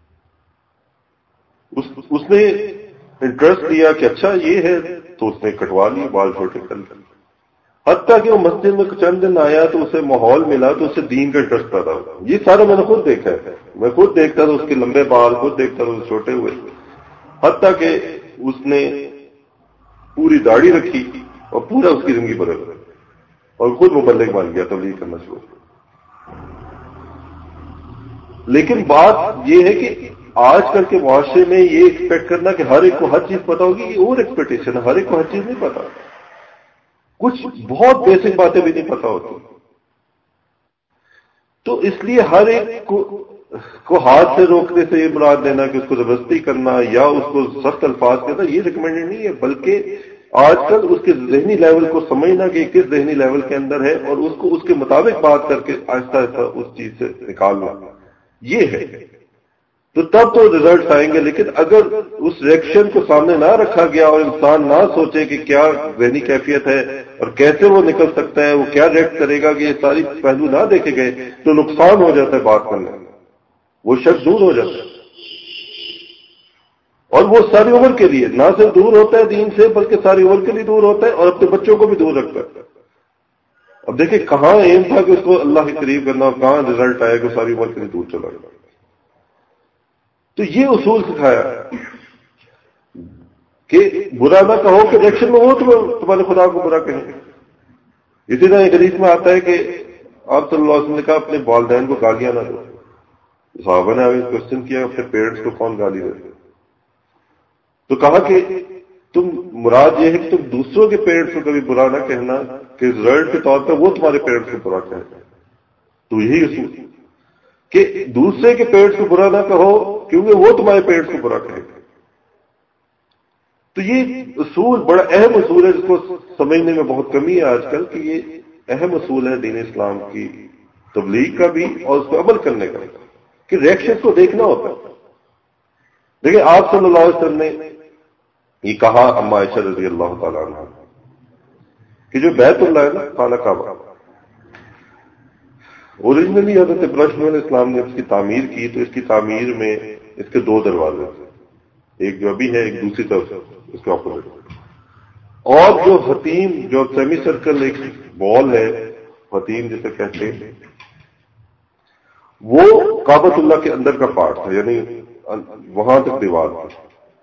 اس نے انٹرسٹ لیا کہ اچھا یہ ہے، تو اس نے کٹوا لیے، بال چھوٹے کر لیے۔ حتیٰ کہ وہ مسجد میں چند دن آیا تو اسے ماحول ملا تو اسے دین کا انٹرسٹ پیدا ہوا۔ یہ سارا میں نے خود دیکھا ہے، میں خود دیکھتا تھا اس کے لمبے بال، خود دیکھتا تھا چھوٹے ہوئے، حتیٰ کہ اس نے پوری داڑھی رکھی اور پورا اس کی زندگی بدل گئی اور خود مبلغ بن گیا، تبلیغ کرنا شروع۔ لیکن بات یہ ہے کہ آج کل کے معاشرے میں یہ ایکسپیکٹ کرنا کہ ہر ایک کو ہر چیز پتا ہوگی، یہ اور ایکسپیکٹیشن ہے۔ ہر ایک کو ہر چیز نہیں پتا، کچھ بہت بیسک باتیں بھی نہیں پتا ہوتی۔ تو اس لیے ہر ایک کو ہاتھ سے روکنے سے یہ مراد لینا کہ اس کو زبردستی کرنا یا اس کو سخت الفاظ کہنا، یہ ریکمینڈیڈ نہیں ہے، بلکہ آج کل اس کے ذہنی لیول کو سمجھنا کہ کس ذہنی لیول کے اندر ہے، اور اس کو اس کے مطابق بات کر کے آہستہ آہستہ اس چیز سے نکالنا، یہ ہے۔ تو تب تو ریزلٹس آئیں گے۔ لیکن اگر اس ریئیکشن کو سامنے نہ رکھا گیا اور انسان نہ سوچے کہ کیا ذہنی کیفیت ہے اور کیسے وہ نکل سکتا ہے، وہ کیا ریئیکٹ کرے گا، کہ یہ ساری پہلو نہ دیکھے گئے تو نقصان ہو جاتا ہے بات کرنے میں، وہ شخص دور ہو جاتا ہے، اور وہ ساری عمر کے لیے نہ صرف دور ہوتا ہے دین سے، بلکہ ساری عمر کے لیے دور ہوتا ہے، اور اپنے بچوں کو بھی دور رکھتا ہے۔ اب دیکھیں کہاں ایم تھا کہ اس کو اللہ کے قریب کرنا، اور کہاں ریزلٹ آیا کہ ساری عمر کے لیے دور چلا گیا۔ تو یہ اصول سکھایا کہ برا نہ کہو، کہ ریئیکشن میں ہو تو تمہارے خدا کو برا کہیں۔ اسی طرح ایک حدیث میں آتا ہے کہ آپ صلی اللہ علیہ وسلم نے کہا اپنے والدین کو گالیاں نہ دو۔ صحابہ نے آگے کوشچن کیا اپنے پیرنٹس کو کون گالی دیتے؟ تو کہا کہ تم مراد یہ ہے کہ تم دوسروں کے پیرنٹس کو کبھی برا نہ کہنا کہ ریزلٹ کے طور پر وہ تمہارے پیرنٹس کو برا کہیں۔ تو یہی اصول کہ دوسرے کے پیرنٹس کو برا نہ کہو کیونکہ وہ تمہارے پیرنٹس کو برا کہیں۔ تو یہ اصول بڑا اہم اصول ہے، جس کو سمجھنے میں بہت کمی ہے آج کل، کہ یہ اہم اصول ہے دین اسلام کی تبلیغ کا بھی اور اس پہ عمل کرنے کا، کہ ریئیکشن کو دیکھنا ہوتا ہے۔ دیکھیں آپ صلی اللہ علیہ وسلم نے یہ کہا اما عائشہ رضی اللہ تعالیٰ عنہ کہ جو بیت اللہ ہے نا، خانہ کعبہ، اوریجنلی حضرت ابراہیم علیہ السلام نے اس کی تعمیر کی، تو اس کی تعمیر میں اس کے دو دروازے تھے، ایک جو ابھی ہے، ایک دوسری طرف اس کے اپوزٹ، اور جو حتیم، جو سیمی سرکل ایک وال ہے، حتیم جسے کہتے ہیں، وہ کعبۃ اللہ کے اندر کا پارٹ تھا، یعنی وہاں تک دیوار تھی۔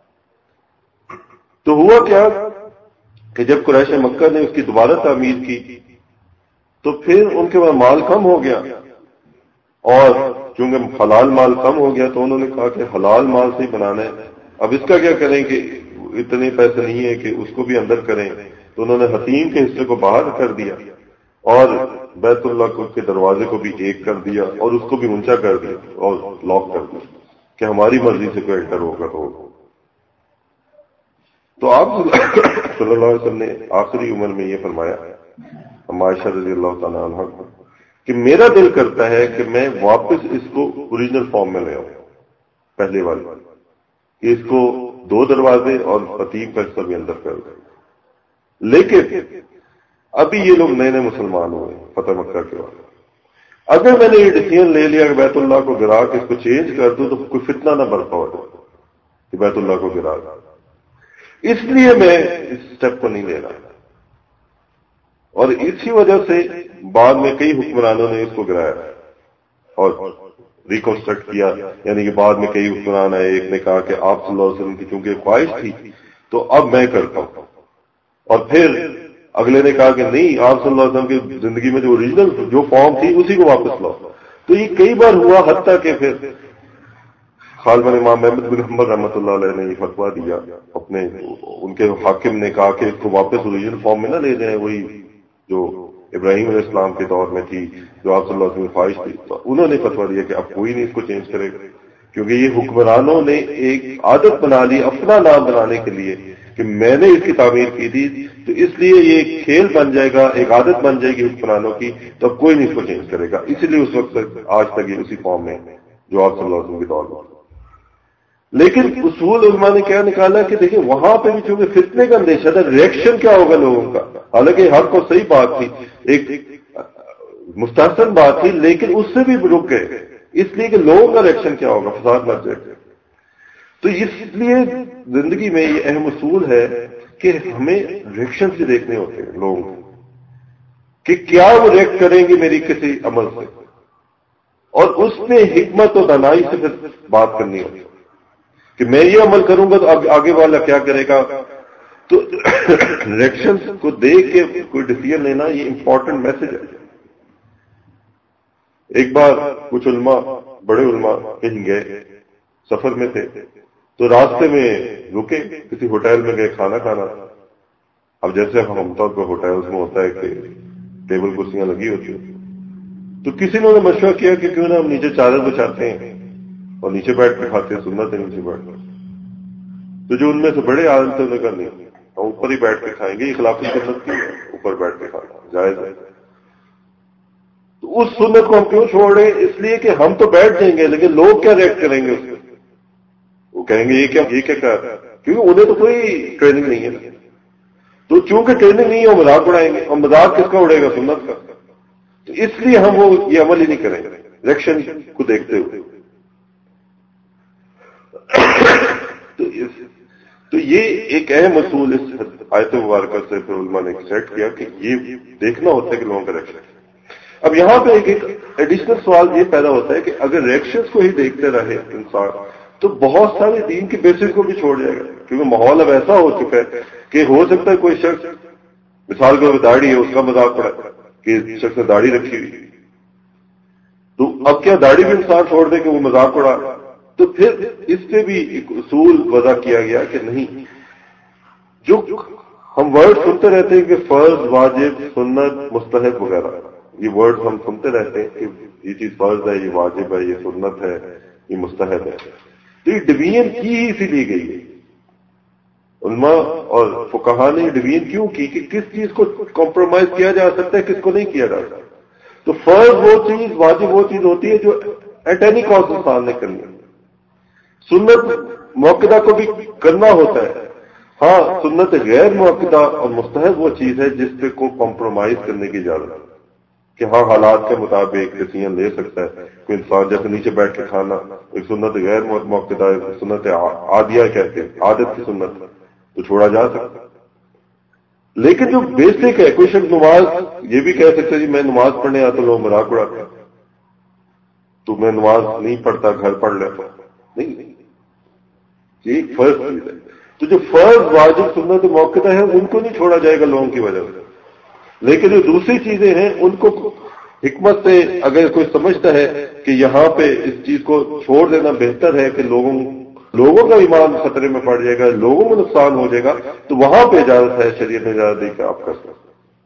تو ہوا کیا کہ جب قریش مکہ نے اس کی دوبارہ تعمیر کی تو پھر ان کے پاس مال کم ہو گیا، اور چونکہ حلال مال کم ہو گیا تو انہوں نے کہا کہ حلال مال سے ہی بنانا ہے، اب اس کا کیا کریں کہ اتنے پیسے نہیں ہے کہ اس کو بھی اندر کریں، تو انہوں نے حتیم کے حصے کو باہر کر دیا اور بیت اللہ کے دروازے کو بھی ایک کر دیا اور اس کو بھی اونچا کر دیا اور لاک کر دیا کہ ہماری مرضی سے کوئی انٹر ہوگا تو ہوگا۔ تو آپ صلی اللہ علیہ وسلم نے آخری عمر میں یہ فرمایا عائشہ رضی اللہ تعالیٰ عنہ کہ میرا دل کرتا ہے کہ میں واپس اس کو اوریجنل فارم میں لے آؤں، پہلے والی، کہ اس کو 2 دروازے اور خطیب کا حصہ بھی اندر کر دیں. لیکن ابھی یہ لوگ نئے نئے مسلمان ہوئے فتح مکہ کے بعد. اگر میں نے یہ ڈیسیژن لے لیا کہ بیت اللہ کو گرا کے اس کو چینج کر دوں تو کوئی فتنہ نہ برپا ہو جائے کہ بیت اللہ کو گرا دوں، اس لیے میں اس سٹیپ کو نہیں لے رہا. اور اسی وجہ سے بعد میں کئی حکمرانوں نے اس کو گرایا اور ریکنسٹرکٹ کیا، یعنی کہ بعد میں کئی حکمران آئے. ایک نے کہا کہ آپ صلی اللہ علیہ وسلم کی چونکہ خواہش تھی تو اب میں کرتا ہوں، اور پھر اگلے نے کہا کہ نہیں، آپ صلی اللہ علیہ وسلم کی زندگی میں جو اوریجنل جو فارم تھی اسی کو واپس لاؤ. تو یہ کئی بار ہوا، حتیٰ کہ پھر غالباً امام احمد بن حنبل رحمۃ اللہ علیہ نے یہ فتویٰ دیا، اپنے ان کے حاکم نے کہا کہ اس کو واپس اوریجنل فارم میں نہ لے جائیں، وہی جو ابراہیم علیہ السلام کے دور میں تھی، جو آپ صلی اللہ علیہ وسلم کی خواہش تھی. تو انہوں نے فتویٰ دیا کہ اب کوئی نہیں اس کو چینج کرے گا، کیونکہ یہ حکمرانوں نے ایک عادت بنا لی اپنا نام بنانے کے لیے کہ میں نے اس کی تعمیر کی تھی، تو اس لیے یہ ایک کھیل بن جائے گا، ایک عادت بن جائے گی حکمرانوں کی، تو اب کوئی نہیں اس کو چینج کرے گا. اسی لیے اس وقت تک آج تک یہ اسی فارم میں جو آپ صلی اللہ علیہ وسلم کے دور میں. لیکن اصول علماء نے کیا نکالا کہ دیکھیں وہاں پہ بھی چونکہ فتنے کا اندیشہ تھا، ریئیکشن کیا ہوگا لوگوں کا. حالانکہ حق اور صحیح بات تھی، ایک مستحسن بات تھی، لیکن اس سے بھی رک گئے اس لیے کہ لوگوں کا ریئیکشن کیا ہوگا، فساد مچ جائے گا. تو اس لیے زندگی میں یہ اہم اصول ہے کہ ہمیں ریئیکشن سے دیکھنے ہوتے ہیں لوگوں کہ کیا وہ ریئیکٹ کریں گے میری کسی عمل سے، اور اس میں حکمت اور دانائی سے پھر بات کرنی ہوتی کہ میں یہ عمل کروں گا تو اب آگے والا کیا کرے گا. تو ریئیکشن کو دیکھ کے کوئی ڈیسیژن لینا یہ امپورٹنٹ میسج ہے. ایک بار کچھ علماء، بڑے علماء کہیں گئے، سفر میں تھے، تو راستے میں رکے، کسی ہوٹل میں گئے کھانا کھانا. اب جیسے ہم عام طور پر ہوٹلز میں ہوتا ہے کہ ٹیبل کرسیاں لگی ہوتی ہیں، تو کسی نے مشورہ کیا کہ کیوں نہ ہم نیچے چادر بچھاتے ہیں اور نیچے بیٹھ کے کھاتے ہیں، سنت ہے نیچے بیٹھ کر. تو جو ان میں سے بڑے عالم تھے انہوں نے کہا نہیں، ہم اوپر ہی بیٹھ کے کھائیں گے، یہ خلاف سنت کی ہے، اوپر بیٹھ کے کھانا جائز ہے. تو اس سنت کو ہم کیوں چھوڑ رہے ہیں؟ اس لیے کہ ہم تو بیٹھ جائیں گے لیکن لوگ کیا ریئیکٹ کریں گے اس پہ؟ وہ کہیں گے یہ کیا کر رہا ہے، کیونکہ انہیں تو کوئی ٹریننگ نہیں ہے. تو چونکہ ٹریننگ نہیں ہے وہ مذاق اڑائیں گے، اور مذاق کس کا اڑے گا؟ سنت کا. تو اس لیے ہم وہ یہ عمل ہی نہیں کریں گے ریئیکشن کو دیکھتے ہوئے. تو یہ ایک اہم اصول اس آیت مبارکہ سے پھر علماء نے سیٹ کیا کہ یہ دیکھنا ہوتا ہے کہ لوگوں کا ریئیکشن. اب یہاں پہ ایک ایڈیشنل سوال یہ پیدا ہوتا ہے کہ اگر ریئیکشنز کو ہی دیکھتے رہے انسان تو بہت سارے دین کی بیسس کو بھی چھوڑ جائے گا، کیونکہ ماحول اب ایسا ہو چکا ہے کہ ہو سکتا ہے کوئی شخص، مثال کے طور پہ داڑھی ہے، اس کا مذاق پڑا کہ شخص نے داڑھی رکھی ہوئی، تو اب کیا داڑھی بھی انسان چھوڑ دے کہ وہ مذاق اڑا؟ تو پھر اس پہ بھی ایک اصول وضع کیا گیا کہ نہیں، جو ہم ورڈ سنتے رہتے ہیں کہ فرض، واجب، سنت، مستحب وغیرہ، یہ ورڈ ہم سنتے رہتے ہیں کہ یہ چیز فرض ہے، یہ واجب ہے، یہ سنت ہے، یہ مستحب ہے. تو یہ ڈویژن کی ہی اسی لی گئی ہے. علماء اور فقہاء نے ڈویژن کیوں کی کہ کس چیز کو کمپرومائز کیا جا سکتا ہے، کس کو نہیں کیا جا سکتا. تو فرض وہ چیز، واجب وہ چیز ہوتی ہے جو ایٹ اینی کاسٹ انسان نے کرنی ہے. سنت موقدہ کو بھی کرنا ہوتا ہے. ہاں، سنت غیر موقدہ اور مستحب وہ چیز ہے جس پہ کو کمپرومائز کرنے کی اجازت ہے کہ ہاں حالات کے مطابق ڈیسیژن لے سکتا ہے. کوئی انسان جیسے نیچے بیٹھ کے کھانا ایک سنت غیر موقدہ، سنت عادیہ کہتے ہیں، عادت کی سنت، تو چھوڑا جا سکتا. لیکن جو بیسک ہے، کوئی شخص نماز یہ بھی کہہ سکتا ہے جی میں نماز پڑھنے آتا، لوگ مذاق اڑاتے ہیں تو میں نماز نہیں پڑھتا، گھر پڑھ لیتا. نہیں، یہ فرض چیز ہے. تو جو فرض، واجب، سنت موقدہ ہے ان کو نہیں چھوڑا جائے گا لوگوں کی وجہ سے. لیکن جو دوسری چیزیں ہیں ان کو حکمت سے اگر کوئی سمجھتا ہے کہ یہاں پہ اس چیز کو چھوڑ دینا بہتر ہے کہ لوگوں کا ایمان خطرے میں پڑ جائے گا، لوگوں میں نقصان ہو جائے گا، تو وہاں پہ اجازت ہے، شریعت نے اجازت دی کہ آپ کر سکتے.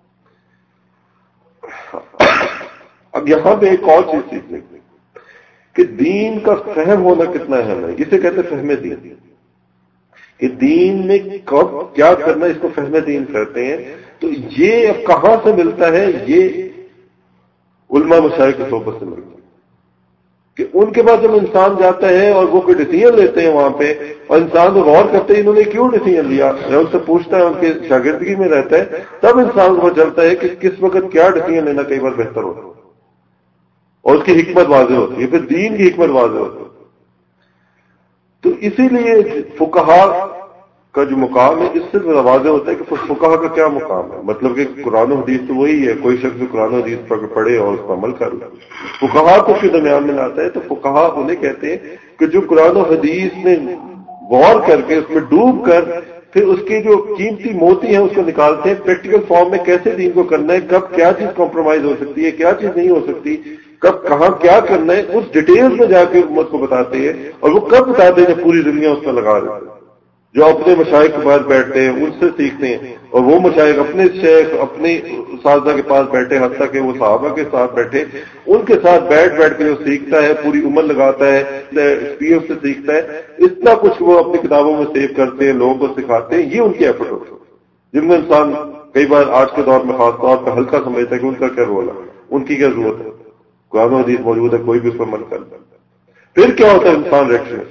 اب یہاں پہ ایک اور چیز سیکھنے کہ دین کا فہم ہونا کتنا اہم ہے. اسے کہتے ہیں فہم دین. کہ دین میں کب کیا کرنا اس کو فہم دین کہتے ہیں. تو یہ اب کہاں سے ملتا ہے؟ یہ علماء مشائخ کی صحبت سے ملتا ہے کہ ان کے پاس جب انسان جاتا ہے اور وہ کوئی ڈیسیژن لیتے ہیں وہاں پہ اور انسان کو غور کرتے ہیں انہوں نے کیوں ڈیسیژن لیا، جب ان سے پوچھتا ہے ان کے شاگردگی میں رہتا ہے تب انسان کو چلتا ہے کہ کس وقت کیا ڈیسیژن لینا کئی بار بہتر ہوتا ہے اور اس کی حکمت واضح ہوتی ہے، پھر دین کی حکمت واضح ہوتی ہے. تو اسی لیے فقہا کا جو مقام ہے اس سے واضح ہوتا ہے کہ فقہا کا کیا مقام ہے. مطلب کہ قرآن و حدیث تو وہی ہے، کوئی شخص جو قرآن و حدیث پڑھے اور اس پر عمل کر لے. فقہا کو کے درمیان میں لاتا ہے تو فقہا انہیں کہتے ہیں کہ جو قرآن و حدیث میں غور کر کے اس میں ڈوب کر پھر اس کی جو قیمتی موتی ہیں اس کو نکالتے ہیں پریکٹیکل فارم میں کیسے دین کو کرنا ہے، کب کیا چیز کمپرومائز ہو سکتی ہے، کیا چیز نہیں ہو سکتی، کب کہاں کیا کرنا ہے، اس ڈیٹیل میں جا کے امت کو بتاتے ہیں. اور وہ کب بتاتے ہیں جب پوری دنیا اس پر لگا دیتے ہیں. جو اپنے مشائخ کے پاس بیٹھتے ہیں ان سے سیکھتے ہیں اور وہ مشائخ اپنے شیخ اپنے اساتذہ کے پاس بیٹھے، حتیٰ کہ وہ صحابہ کے ساتھ بیٹھے ان کے ساتھ بیٹھ کے جو سیکھتا ہے پوری عمر لگاتا ہے، ایکسپیرینس سے سیکھتا ہے. اتنا کچھ وہ اپنی کتابوں میں سیو کرتے ہیں، لوگوں کو سکھاتے ہیں. یہ ان کی ایفرٹ ہوتی ہے جن میں انسان کئی بار آج کے دور میں خاص طور پہ ہلکا سمجھتا ہے کہ ان کا کیا رول ہے، ان کی کیا ضرورت ہے. قرآن و حدیث موجود ہے، کوئی بھی اس پر عمل کرتا ہے. پھر کیا ہوتا ہے؟ انسان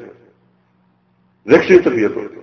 ریکشن طبیعت ہوتی ہے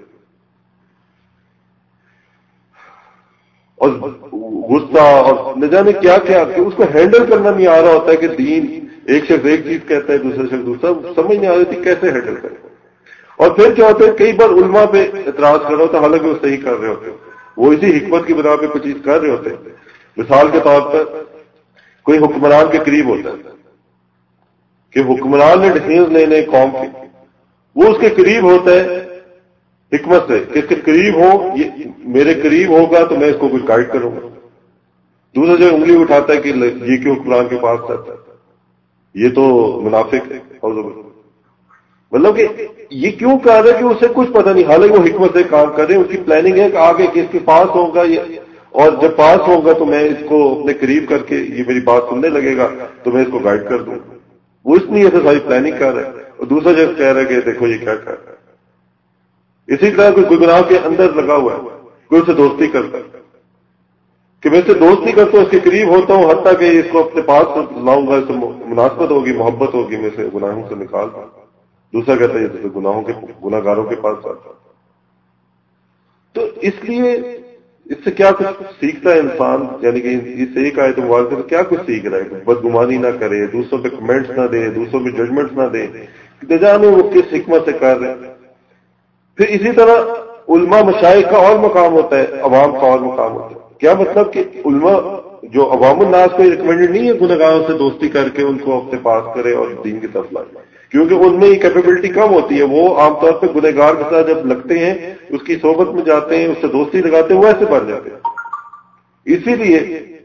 اور غصہ اور نہ جانے کیا کیا کہ اس کو ہینڈل کرنا نہیں آ رہا ہوتا ہے کہ دین ایک شخص ایک چیز کہتا ہے دوسرے شخص دوسرا، سمجھ نہیں آ رہی تھی کیسے ہینڈل کرے. اور پھر کیا ہوتا ہے کئی بار علماء پہ اعتراض کر رہا ہوتا ہے حالانکہ وہ صحیح کر رہے ہوتے، وہ اسی حکمت کی بنا پہ کچھ چیز کر رہے ہوتے. مثال کے طور پر کوئی حکمران کے قریب ہوتا ہے کہ حکمران نے ڈیسیژن لینے قوم کے، وہ اس کے قریب ہوتا ہے حکمت سے کہ اس کے قریب ہو، یہ میرے قریب ہوگا تو میں اس کو کچھ گائیڈ کروں گا. دوسرا جو انگلی اٹھاتا ہے کہ یہ کیوں حکمران کے پاس جاتا ہے، یہ تو منافق ہے. مطلب کہ یہ کیوں کہہ رہے کہ اسے کچھ پتہ نہیں، حالانکہ وہ حکمت سے کام کر رہے ہیں. اس کی پلاننگ ہے کہ آگے کس کے پاس ہوگا یہ، اور جب پاس ہوگا تو میں اس کو اپنے قریب کر کے یہ میری بات سننے لگے گا تو میں اس کو گائیڈ کر دوں. وہ اس لیے ایسے ساری پلاننگ کر رہے ہیں. اور دوسرا جب کہہ رہے کہ دیکھو یہ کیا کر رہا ہے. اسی طرح کوئی گناہ کے اندر لگا ہوا ہے، کوئی اسے دوستی کرتا ہے کہ میں اسے دوستی کرتا ہوں، اس کے قریب ہوتا ہوں، حتیٰ کہ اس کو اپنے پاس لاؤں گا، اس سے مناسبت ہوگی، محبت ہوگی، میں اسے گناہوں سے نکال دوں. دوسرا کہتا ہے یہ گناہوں کے گناہ گاروں کے پاس جاتا. تو اس لیے اس سے کیا کچھ سیکھتا ہے انسان، یعنی کہ اس سے ایک آیت مبارکہ سے کیا کچھ سیکھ رہا ہے؟ بدگمانی نہ کرے، دوسروں پہ کمنٹس نہ دے، دوسروں پہ ججمنٹس نہ دے، نہ جانے وہ کس حکمت سے کر رہے ہیں. پھر اسی طرح علماء مشائخ کا اور مقام ہوتا ہے، عوام کا اور مقام ہوتا ہے. کیا مطلب کہ علماء جو عوام الناس کو ریکمینڈڈ نہیں ہے گنہگاروں سے دوستی کر کے ان کو اپنے پاس کرے اور دین کی طرف لائے، کیونکہ ان میں یہ کیپیبلٹی کم ہوتی ہے. وہ عام طور پہ گنہگار کے ساتھ جب لگتے ہیں، اس کی صحبت میں جاتے ہیں، اس سے دوستی لگاتے ہیں، وہ ایسے بن جاتے ہیں. اسی لیے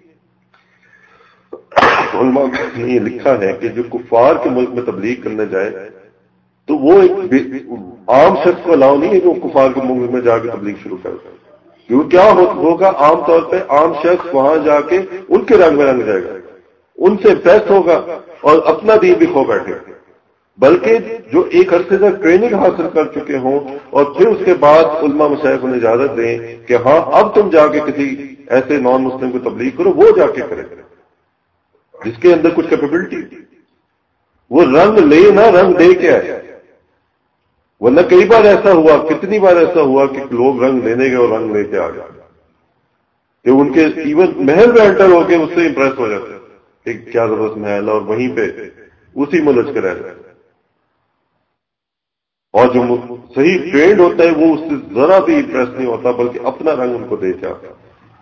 علماء نے یہ لکھا ہے کہ جو کفار کے ملک میں تبلیغ کرنے جائے تو وہ ایک عام شخص کو الاؤ نہیں ہے کہ وہ کفار کے ملک میں جا کے تبلیغ شروع کر دے. کیوں کیا ہوگا؟ عام طور پہ عام شخص وہاں جا کے ان کے رنگ میں رنگ جائے گا، ان سے امپریس ہوگا اور اپنا دین بھی کھو بیٹھے گا. بلکہ جو ایک عرصے تک ٹریننگ حاصل کر چکے ہوں اور پھر اس کے بعد علماء مشائخ انہیں اجازت دیں کہ ہاں اب تم جا کے کسی ایسے نان مسلم کو تبلیغ کرو، وہ جا کے کرے جس کے اندر کچھ کیپیبلٹی، وہ رنگ لے نہ رنگ دے کے آئے. ورنہ کئی بار ایسا ہوا، کتنی بار ایسا ہوا کہ لوگ رنگ لینے گئے اور رنگ لے کے آ گئے کہ ان کے ایون محل میں انٹر ہو کے اس سے امپریس ہو جاتے کہ کیا زبردست محل ہے، اور وہیں پہ اسی ملچ کے رہ جاتے. اور جو صحیح ٹرینڈ ہوتا ہے وہ اس سے ذرا بھی امپریس نہیں ہوتا، بلکہ اپنا رنگ ان کو دے کے آتا.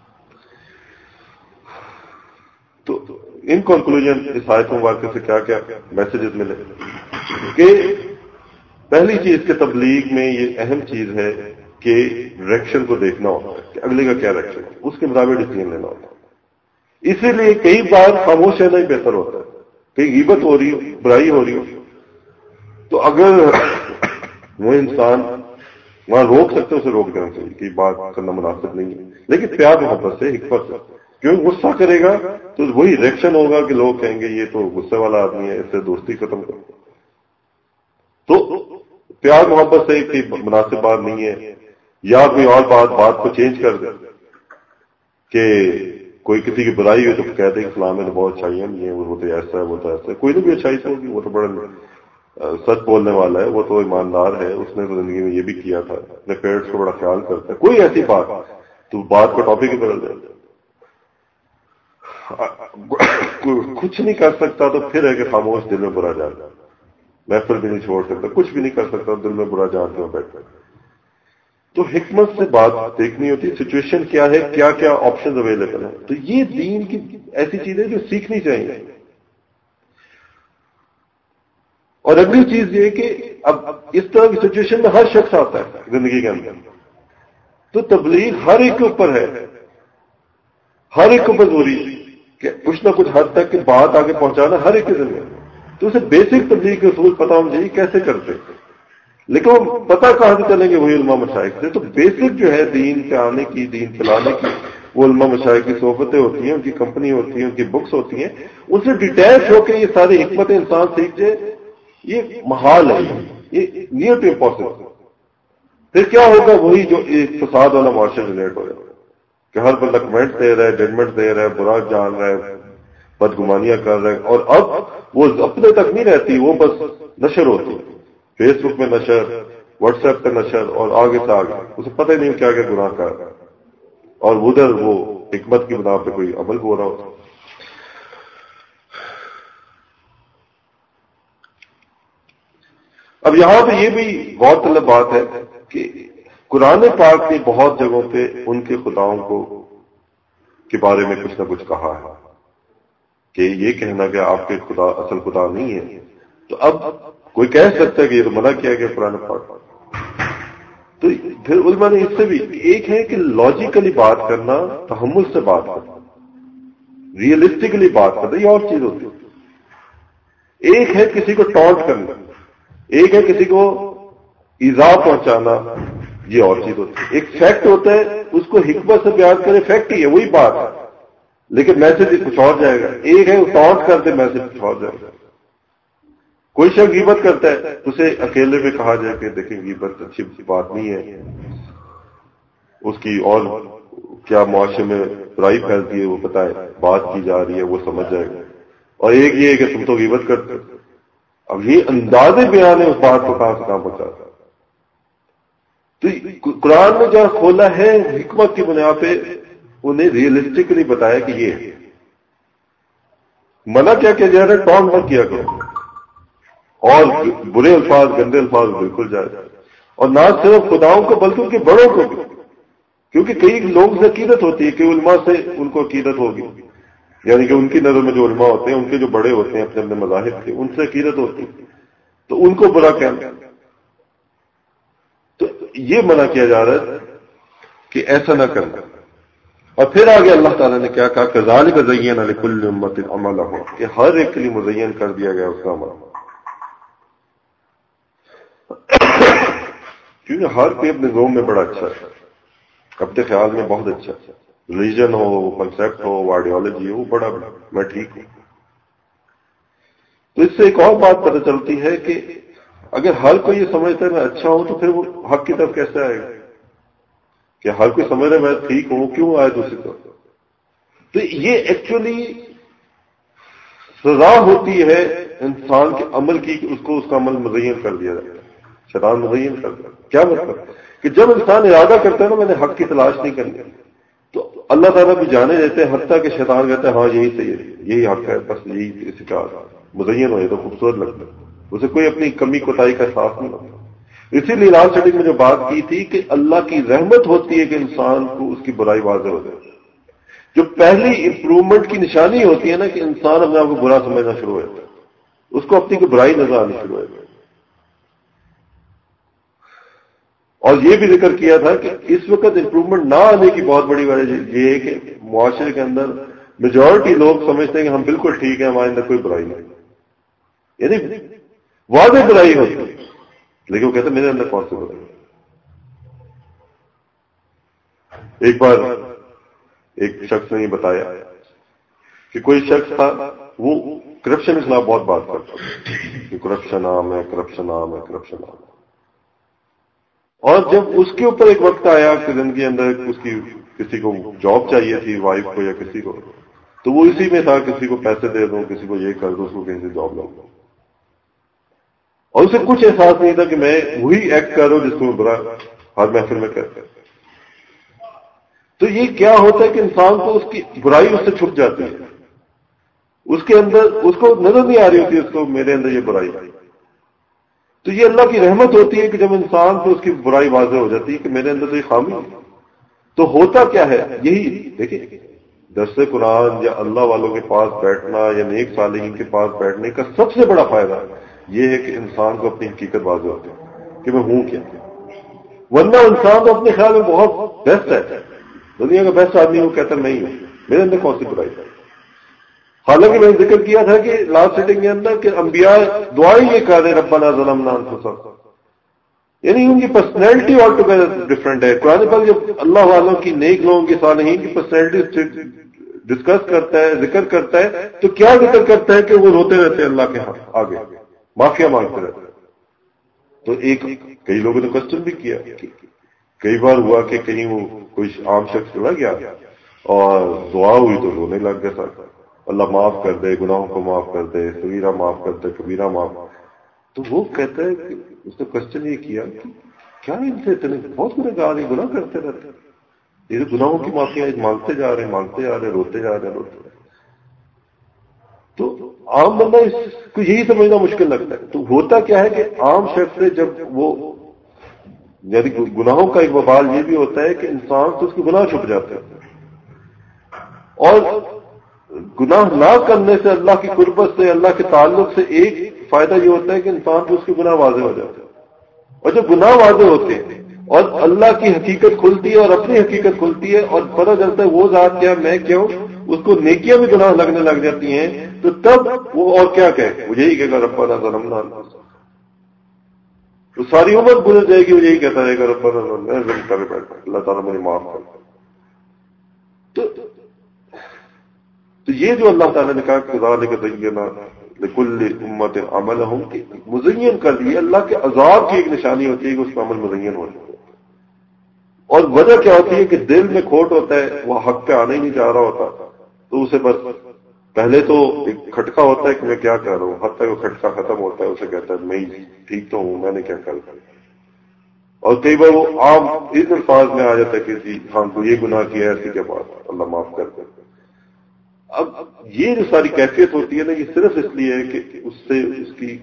تو ان کنکلوژن اس آیت مبارکہ سے کیا کیا میسجز ملے کہ پہلی چیز کے تبلیغ میں یہ اہم چیز ہے کہ ریئیکشن کو دیکھنا ہوتا ہے کہ اگلے کا کیا ریئیکشن ہے، اس کے مطابق ڈیسیژن لینا ہوتا ہے. اسی لیے کئی بار خاموش رہنا ہی بہتر ہوتا ہے. کہیں غیبت ہو رہی ہو، برائی ہو رہی ہو، تو اگر وہ انسان وہاں روک سکتے اسے روک دینا چاہیے کہ بات کرنا مناسب نہیں ہے، لیکن پیار محبت سے، حکمت سے. کیونکہ غصہ کرے گا تو وہی ریئیکشن ہوگا کہ لوگ کہیں گے یہ تو غصے والا آدمی ہے، اس سے دوستی ختم کرو. تو پیار محبت سے کوئی مناسب بات نہیں ہے یا کوئی اور بات کو چینج کر دے کہ کوئی کسی کی برائی ہوئی تو کہتے ہیں کہ فلاں میں تو بہت اچھائیاں نہیں ہیں، وہ تو ایسا ہے، وہ تو ایسا ہے. کوئی نہیں بھی اچھائی تو ہوگی، وہ تو بڑا سچ بولنے والا ہے، وہ تو ایماندار ہے، اس نے تو زندگی میں یہ بھی کیا تھا، اپنے پیرنٹس کو بڑا خیال کرتا ہے. کوئی ایسی بات تو بات کو ٹاپک ہی بدل جائے. کچھ نہیں کر سکتا تو پھر ہے کہ خاموش دل میں برا جاتا، محفل بھی نہیں چھوڑ سکتا، کچھ بھی نہیں کر سکتا، دل میں برا جانتے ہو بیٹھتا. تو حکمت سے بات دیکھنی ہوتی، سچویشن کیا ہے، کیا کیا آپشن اویلیبل ہیں. تو یہ دین کی ایسی چیزیں جو سیکھنی چاہیے. اور اگلی چیز یہ کہ اب اس طرح کی سچویشن میں ہر شخص آتا ہے زندگی کے اندر، تو تبلیغ ہر ایک کے اوپر ہے، ہر ایک کے اوپر ضروری ہے کہ کچھ نہ کچھ حد تک کی بات آگے پہنچانا ہر ایک کے ذمہ ہے. تو اسے بیسک تبلیغ کے اصول پتا ہونا چاہیے کیسے کرتے، لیکن وہ پتہ کہاں سے چلیں گے؟ وہی علماء مشائخ سے. تو بیسک جو ہے دین پہ آنے کی، دین پھیلانے کی، وہ علماء مشائخ کی صحبتیں ہوتی ہیں، ان کی کمپنی ہوتی ہے، ان کی بکس ہوتی ہیں. ان سے ڈیٹیچ ہو کے یہ ساری حکمتیں انسان سیکھ جائے، یہ محال ہے، یہ نیئر ٹو امپاسبل. پھر کیا ہوگا؟ وہی جو ایک فساد والا معاشرہ جنریٹ ہو جائے گا کہ ہر بندہ کمنٹ دے رہا ہے، ججمنٹ دے رہا ہے، برا جان رہا ہے، بدگمانیاں کر رہا ہے. اور اب وہ اپنے تک نہیں رہتی، وہ بس نشر ہوتی، فیس بک میں نشر، واٹس ایپ پہ نشر، اور آگے سے آگے اسے پتہ ہی نہیں کیا کیا گناہ کر رہا ہے، اور ادھر وہ حکمت کی بنا پہ کوئی عمل ہو رہا ہوتا. اب یہاں پہ یہ بھی غور طلب بات ہے کہ قرآن پاک نے بہت جگہوں پہ ان کے خداؤں کو کے بارے میں کچھ نہ کچھ کہا ہے کہ یہ کہنا کہ آپ کے خدا اصل خدا نہیں ہے. تو اب کوئی کہہ سکتا ہے کہ یہ تو منع کیا گیا قرآن پاک. تو پھر علماء نے اس سے بھی ایک ہے کہ لاجیکلی بات کرنا، تحمل سے بات کرنا، ریئلسٹکلی بات کرنا، یہ اور چیز ہوتی ہے. ایک ہے کسی کو ٹانٹ کرنا، ایک ہے کسی کو ایذا پہنچانا، یہ اور چیز ہوتی ہے. ایک فیکٹ ہوتا ہے، اس کو حکمت سے بیان کرے، فیکٹ ہی ہے، وہی بات ہے، لیکن میسج کچھ اور جائے گا. ایک ہے ٹانٹ کرتے، میسج کچھ اور جائے گا. کوئی شخص غیبت کرتا ہے، اسے اکیلے میں کہا جائے کہ دیکھیں غیبت اچھی بات نہیں ہے، اس کی اور کیا معاشرے میں برائی پھیلتی ہے وہ بتائے، بات کی جا رہی ہے، وہ سمجھ جائے گا. اور ایک یہ ہے کہ تم تو غیبت کرتے. اب یہ اندازے بیان ہے اس بات کو کہاں سے کہاں پہنچاتا. تو قرآن نے جہاں کھولا ہے حکمت کی بنیاد پہ انہیں ریئلسٹکلی بتایا کہ یہ ہے. منع کیا کہ جا رہا ٹانٹ مت کیا کرو، اور برے الفاظ، گندے الفاظ بالکل جائے. اور نہ صرف خداؤں کو بلکہ ان کے بڑوں کو بھی، کیونکہ کئی لوگوں سے عقیدت ہوتی ہے کہ علماء سے ان کو عقیدت ہوگی، یعنی کہ ان کی نظر میں جو علماء ہوتے ہیں، ان کے جو بڑے ہوتے ہیں اپنے اپنے مذاہب کے، ان سے عقیدت ہوتی ہے، تو ان کو برا کہنا. تو یہ منع کیا جا رہا ہے کہ ایسا نہ کرنا. اور پھر آگے اللہ تعالیٰ نے کیا کہا؟ کذالک زینا لکل امۃ عملہم، کہ ہر ایک کے لیے مزین کر دیا گیا اس کا عمل. کیونکہ ہر کوئی اپنے زوم میں بڑا اچھا ہے، اپنے خیال میں بہت اچھا ہے. ریلیجن ہو، وہ کنسیپٹ ہو، وہ آئیڈیالوجی ہو، وہ بڑا میں ٹھیک ہوں. تو اس سے ایک اور بات پتہ چلتی ہے کہ اگر ہر کوئی یہ سمجھتا ہے میں اچھا ہوں، تو پھر وہ حق کی طرف کیسے آئے گا؟ کہ ہر کوئی سمجھ رہا ہے میں ٹھیک ہوں، کیوں آئے دوسری طرف؟ تو یہ ایکچولی سزا ہوتی ہے انسان کے عمل کی کہ اس کو اس کا عمل مزین کر دیا جاتا ہے، شیطان مزین کر دیا. کیا مطلب کہ جب انسان ارادہ کرتا ہے نا میں نے حق کی تلاش نہیں کرنی، تو اللہ تعالیٰ بھی جانے دیتے ہیں، حتیٰ کہ شیطان کہتا ہے ہاں یہی صحیح ہے، یہی حق ہے، بس یہی اس کا مزین ہو جائے تو خوبصورت لگتا ہے، اسے کوئی اپنی کمی کوتاہی کا احساس نہیں ہوتا. اسی لیے لاسٹ سیٹنگ میں جو بات کی تھی کہ اللہ کی رحمت ہوتی ہے کہ انسان کو اس کی برائی واضح ہو جائے. جو پہلی امپروومنٹ کی نشانی ہوتی ہے نا کہ انسان اپنے آپ کو برا سمجھنا شروع ہو جاتا ہے، اس کو اپنی کوئی برائی نظر آنی شروع ہو جاتی ہے. اور یہ بھی ذکر کیا تھا کہ اس وقت امپروومنٹ نہ آنے کی بہت بڑی وجہ یہ ہے کہ معاشرے کے اندر میجورٹی لوگ سمجھتے ہیں کہ ہم بالکل ٹھیک ہیں، ہمارے اندر کوئی برائی نہیں، یعنی واضح برائی ہوتی ہے، لیکن وہ کہتے ہیں میرے اندر کون سی برائی. ایک بار ایک شخص نے یہ بتایا کہ کوئی شخص تھا، وہ کرپشن کے خلاف بہت بات کرتا تھا کہ کرپشن عام ہے، کرپشن عام ہے، کرپشن عام ہے. اور جب اس کے اوپر ایک وقت آیا کہ زندگی اندر اس کی کسی کو جاب چاہیے تھی، وائف کو یا کسی کو، تو وہ اسی میں تھا، کسی کو پیسے دے دوں، کسی کو یہ کر دوں، اس کو کہیں سے جاب لوں، اور اسے کچھ احساس نہیں تھا کہ میں وہی ایکٹ کر رہا ہوں جس کو میں برا ہر محفل میں کرتا ہوں۔ تو یہ کیا ہوتا ہے کہ انسان کو اس کی برائی اس سے چھپ جاتی ہے، اس کے اندر اس کو نظر نہیں آ رہی ہوتی، اس کو میرے اندر یہ برائی ہے۔ تو یہ اللہ کی رحمت ہوتی ہے کہ جب انسان کو اس کی برائی واضح ہو جاتی ہے کہ میرے اندر تو یہ خامی ہے۔ تو ہوتا کیا ہے، یہی دیکھیں درس قرآن یا اللہ والوں کے پاس بیٹھنا یا نیک صالحین کے پاس بیٹھنے کا سب سے بڑا فائدہ یہ ہے کہ انسان کو اپنی حقیقت واضح ہوتی ہے کہ میں ہوں کیا۔ ورنہ انسان تو اپنے خیال میں بہت بیسٹ ہے، دنیا کا بیسٹ آدمی وہ کہتا ہے میں ہی ہوں، میرے اندر کون سی برائی ہے۔ حالانکہ میں نے ذکر کیا تھا کہ لاسٹ سیٹنگ کے اندر کہ انبیاء دعائیں یہ کر رہے ربنا ظلمنا انفسنا، یعنی ان کی پرسنالٹی آل ٹوگیدر ڈفرنٹ ہے۔ قرآن پاک جب اللہ والوں کی، نیک لوگوں کی، صالحین کی پرسنالٹی ڈسکس کرتا ہے، ذکر کرتا ہے، تو کیا ذکر کرتا ہے کہ وہ روتے رہتے ہیں اللہ کے آگے، معافیا مانگتے رہتے ہیں۔ تو کئی لوگوں نے کوشچن بھی کیا، کئی بار ہوا کہ کہیں وہ کوئی عام شخص چلا گیا اور دعا ہوئی تو رونے لگ گیا تھا، اللہ معاف کر دے، گناہوں کو معاف کر دے، صغیرہ معاف کر دے، کبیرہ معاف۔ تو وہ کہتا ہے کہ اس نے کوشچن یہ کیا کہ کیا ان سے اتنے بہت گنہگار ہیں، گناہ کرتے رہتے ہیں، یہ تو گناہوں کی معافی مانگتے جا رہے ہیں، مانگتے جا رہے ہیں، روتے جا رہے ہیں، روتے جا رہے ہیں۔ تو عام بندہ اس کو یہی سمجھنا مشکل لگتا ہے۔ تو ہوتا کیا ہے کہ عام شخص سے جب وہ یعنی گناہوں کا ایک وبال یہ بھی ہوتا ہے کہ انسان تو اس کے گناہ چھپ جاتے ہیں، اور گناہ نہ کرنے سے اللہ کی قربت سے، اللہ کے تعلق سے ایک فائدہ یہ ہوتا ہے کہ انسان کو اس کے گناہ واضح ہو جاتے ہیں، اور جب گناہ واضح ہوتے ہیں اور اللہ کی حقیقت کھلتی ہے اور اپنی حقیقت کھلتی ہے اور پتہ چلتا ہے وہ ذات کیا، میں کیا ہوں، اس کو نیکیاں بھی گناہ لگنے لگ جاتی ہیں، تو تب وہ اور کیا کہے، وہ یہی کہے گا ربنا ظلمنا انفسنا۔ تو ساری عمر گزر جائے گی وہ یہی کہتا رہے گا ربنا ظلمنا، اللہ تعالیٰ مجھے معاف کر۔ تو یہ جو اللہ تعالیٰ نے کہا کہ ذالک زینا لکل امت عملہم، مزین کر دیے، اللہ کے عذاب کی ایک نشانی ہوتی ہے کہ اس کا عمل مزین ہو جائے۔ اور وجہ کیا ہوتی ہے کہ دل میں کھوٹ ہوتا ہے، وہ حق پہ آنے ہی نہیں چاہ رہا ہوتا، تو اسے بس پہلے تو ایک کھٹکا ہوتا ہے کہ میں کیا کر رہا ہوں، حتیٰ کہ وہ کھٹکا ختم ہوتا ہے، اسے کہتا ہے میں ٹھیک تو ہوں، میں نے کیا کر رہا۔ اور کئی بار وہ عام اس الفاظ میں آ جاتا ہے کہ جی ہاں تو یہ گناہ کیا ہے، اسی کے بعد اللہ معاف کر دے۔ اب یہ جو ساری کیفیت ہوتی ہے نا، یہ صرف اس لیے ہے کہ اس سے اس کی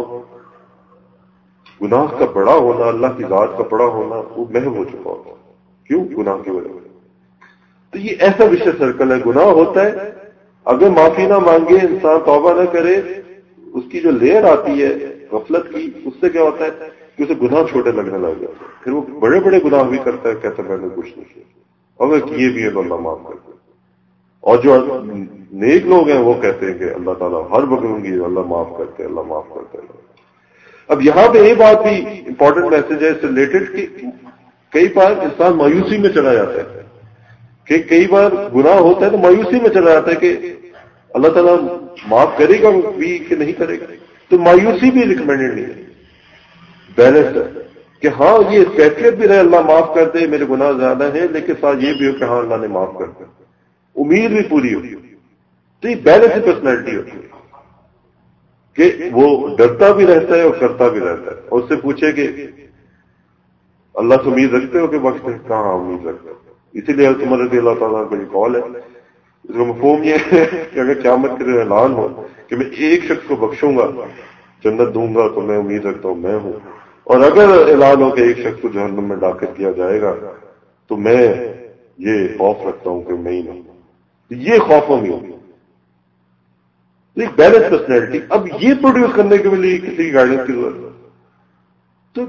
گناہ کا بڑا ہونا، اللہ کی ذات کا بڑا ہونا وہ محو ہو چکا ہوتا ہے۔ کیوں؟ گناہ کی وجہ سے۔ تو یہ ایسا وشے سرکل ہے، گناہ ہوتا ہے، اگر معافی نہ مانگے، انسان توبہ نہ کرے، اس کی جو لیئر آتی ہے غفلت کی، اس سے کیا ہوتا ہے کہ اسے گناہ چھوٹے لگنے لگ جاتے ہیں، پھر وہ بڑے بڑے گناہ بھی کرتا ہے، کہتا ہے میں نے کچھ نہیں کیا، اگر کیے بھی ہے تو اللہ معاف کرتا ہے۔ اور جو نیک لوگ ہیں وہ کہتے ہیں کہ اللہ تعالیٰ ہر وقت گی، اللہ معاف کرتے، اللہ معاف کرتے۔ اب یہاں پہ یہ بات بھی امپورٹنٹ میسج ہے اس سے ریلیٹڈ کہ کئی بار انسان مایوسی میں چلا جاتا ہے، کہ کئی بار گناہ ہوتا ہے تو مایوسی میں چلا جاتا ہے کہ اللہ تعالیٰ معاف کرے گا بھی کہ نہیں کرے گا۔ تو مایوسی بھی ریکمینڈڈ نہیں ہے، بیلنس ہے کہ ہاں یہ کیفیت بھی رہے اللہ معاف کر دے، میرے گناہ زیادہ ہیں، لیکن ساتھ یہ بھی ہو کہ ہاں اللہ نے معاف کر دیا، امید بھی پوری ہوتی۔ تو یہ بیلنس پرسنالٹی ہوتی ہے کہ وہ ڈرتا بھی رہتا ہے اور کرتا بھی رہتا ہے، اور اس سے پوچھے کہ اللہ سے امید رکھتے ہو کہ وقت ہے، کہاں امید رکھتے ہو۔ اسی لیے حضرت عمر رضی اللہ تعالیٰ کا یہ قول ہے، اس کا مفہوم یہ ہے کہ اگر قیامت کے دن اعلان ہو کہ میں ایک شخص کو بخشوں گا، جنت دوں گا، تو میں امید رکھتا ہوں میں ہوں، اور اگر اعلان ہو کہ ایک شخص کو جہنم میں داخل کیا جائے گا تو میں یہ خوف رکھتا ہوں کہ میں ہی نہیں، یہ خوفوں میں ہوگی۔ ایک بیلنس پرسنالٹی، اب یہ پروڈیوس کرنے کے لیے کسی کی گائیڈنس کی ضرورت ہے۔ تو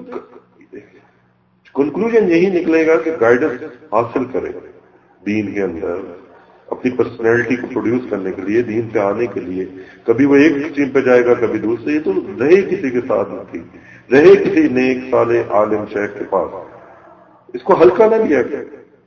کنکلوژن یہی نکلے گا کہ گائیڈنس حاصل کرے دین کے اندر، اپنی پرسنالٹی کو پروڈیوس کرنے کے لیے، دین پہ آنے کے لیے۔ کبھی وہ ایک ٹیم پہ جائے گا، کبھی دوسرے، یہ تو رہے کسی کے ساتھ نہیں، رہے کسی نیک صالح عالم شیخ کے پاس، اس کو ہلکا نہ لیا گیا۔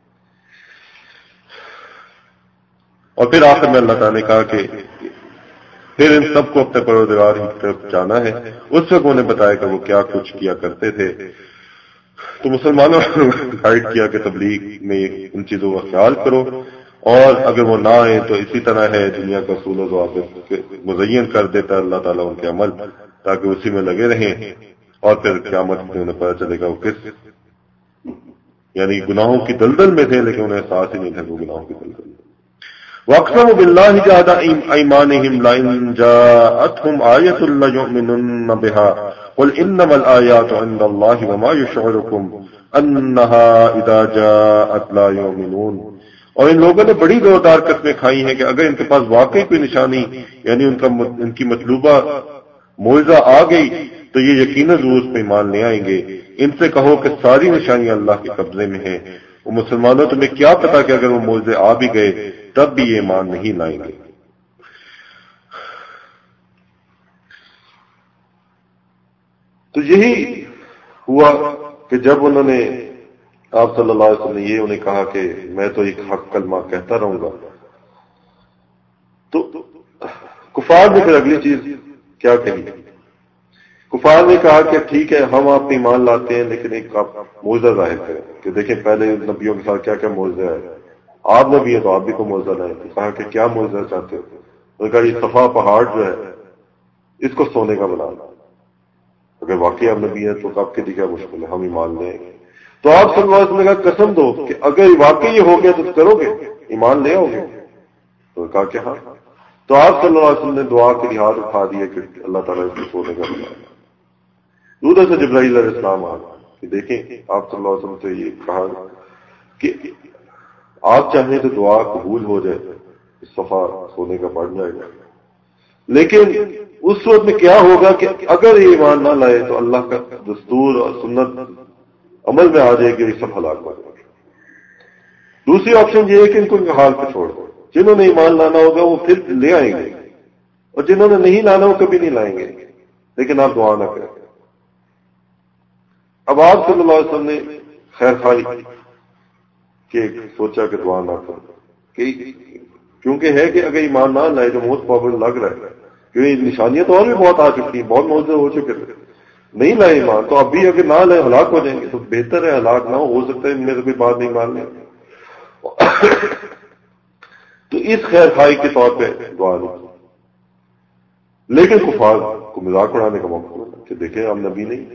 اور پھر آخر میں اللہ تعالیٰ نے کہا کہ پھر ان سب کو اپنے پروردگار کی طرف جانا ہے، اس وقت انہیں بتایا کہ وہ کیا کچھ کیا کرتے تھے۔ تو مسلمانوں گائیڈ کیا کہ تبلیغ میں ان چیزوں کا خیال کرو، اور اگر وہ نہ آئے تو اسی طرح ہے دنیا کا اصول و ضوابط مزین کر دیتا ہے اللہ تعالیٰ ان کے عمل، تاکہ اسی میں لگے رہیں، اور پھر قیامت میں انہیں پتہ چلے گا وہ کس یعنی گناہوں کی دلدل میں تھے، لیکن انہیں احساس ہی نہیں تھا کہ وہ گناہوں کی دلدل میں۔ وَأَقْسَمُوا بِاللَّهِ جَهْدَ أَيْمَانِهِمْ لَئِن جَاءَتْهُمْ آيَةٌ لَّيُؤْمِنُنَّ بِهَا قُلْ إِنَّمَا الْآيَاتُ عِندَ اللَّهِ وَمَا يُشْعِرُكُمْ أَنَّهَا إِذَا جَاءَتْ لَا يُؤْمِنُونَ۔ اور ان لوگوں نے بڑی زوردار قسمیں کھائی ہیں کہ اگر ان کے پاس واقعی کوئی نشانی یعنی ان کی مطلوبہ معجزہ آ گئی تو یہ یقیناً ضرور اس پہ ایمان لے آئیں گے۔ ان سے کہو کہ ساری نشانیاں اللہ کے قبضے میں ہیں، وہ مسلمانوں تمہیں کیا پتا کہ اگر وہ معجزے آ بھی گئے تب بھی یہ ایمان نہیں لائیں گے۔ تو یہی ہوا کہ جب انہوں نے آپ صلی اللہ علیہ وسلم نے یہ انہیں کہا کہ میں تو ایک حق کلمہ کہتا رہوں گا، تو کفار نے پھر اگلی چیز کیا کہی؟ کفار نے کہا کہ ٹھیک ہے ہم آپ پہ ایمان لاتے ہیں، لیکن ایک آپ معجزہ ظاہر کریں کہ دیکھیں پہلے نبیوں کے ساتھ کیا کیا معجزہ ہے، آپ نبی ہیں تو آپ بھی کو معجزہ لائیں۔ کہا کہ کیا معجزہ چاہتے ہو؟ انہوں نے کہا یہ صفا پہاڑ جو ہے اس کو سونے کا بنانا، اگر واقعی آپ نبی ہیں تو آپ کے لیے کیا مشکل ہے، ہم ایمان لیں گے۔ تو آپ صلی اللہ علیہ وسلم نے کہا قسم دو کہ اگر واقعی یہ ہو گیا تو کرو گے، ایمان لے آؤ گے؟ تو کہا کہ ہاں۔ تو آپ صلی اللہ علیہ وسلم نے دعا کے لیے ہاتھ اٹھا دیے کہ اللہ تعالیٰ اس کو سونے کا بنانا۔ ادھر سے جبرائیل علیہ السلام آ کہ دیکھیں آپ صلی اللہ علیہ وسلم سے یہ کہا کہ آپ چاہیں تو دعا قبول ہو جائے، اس صفحہ سونے کا بڑھ جائے گا، لیکن اس وقت میں کیا ہوگا کہ اگر یہ ایمان نہ لائے تو اللہ کا دستور اور سنت عمل میں آ جائے گی، یہ سب ہلاک ہو جائے گا۔ دوسری آپشن یہ ہے کہ ان کو حال پہ چھوڑ دو، جنہوں نے ایمان لانا ہوگا وہ پھر لے آئیں گے، اور جنہوں نے نہیں لانا وہ کبھی نہیں لائیں گے، لیکن آپ دعا نہ کریں۔ اب آپ صلی اللہ علیہ وسلم نے خیر خواہی کہ سوچا کہ دعا نہ کرو، کیونکہ ہے کہ اگر ایمان نہ لائے تو موسٹ پرابیبل لگ رہا ہے، کیونکہ نشانیاں تو اور بھی بہت آ چکی ہیں، بہت معجزے ہو چکے تھے، نہیں لائے ایمان تو اب بھی اگر نہ لائے ہلاک ہو جائیں گے، تو بہتر ہے ہلاک نہ ہو سکتا ہے ان میں سے کوئی بات نہیں مان لیں۔ تو اس خیر خواہی کے طور پہ دعا نہیں، لیکن کفار کو مذاق اڑانے کا موقع ملا کہ دیکھیں ہم نبی نہیں۔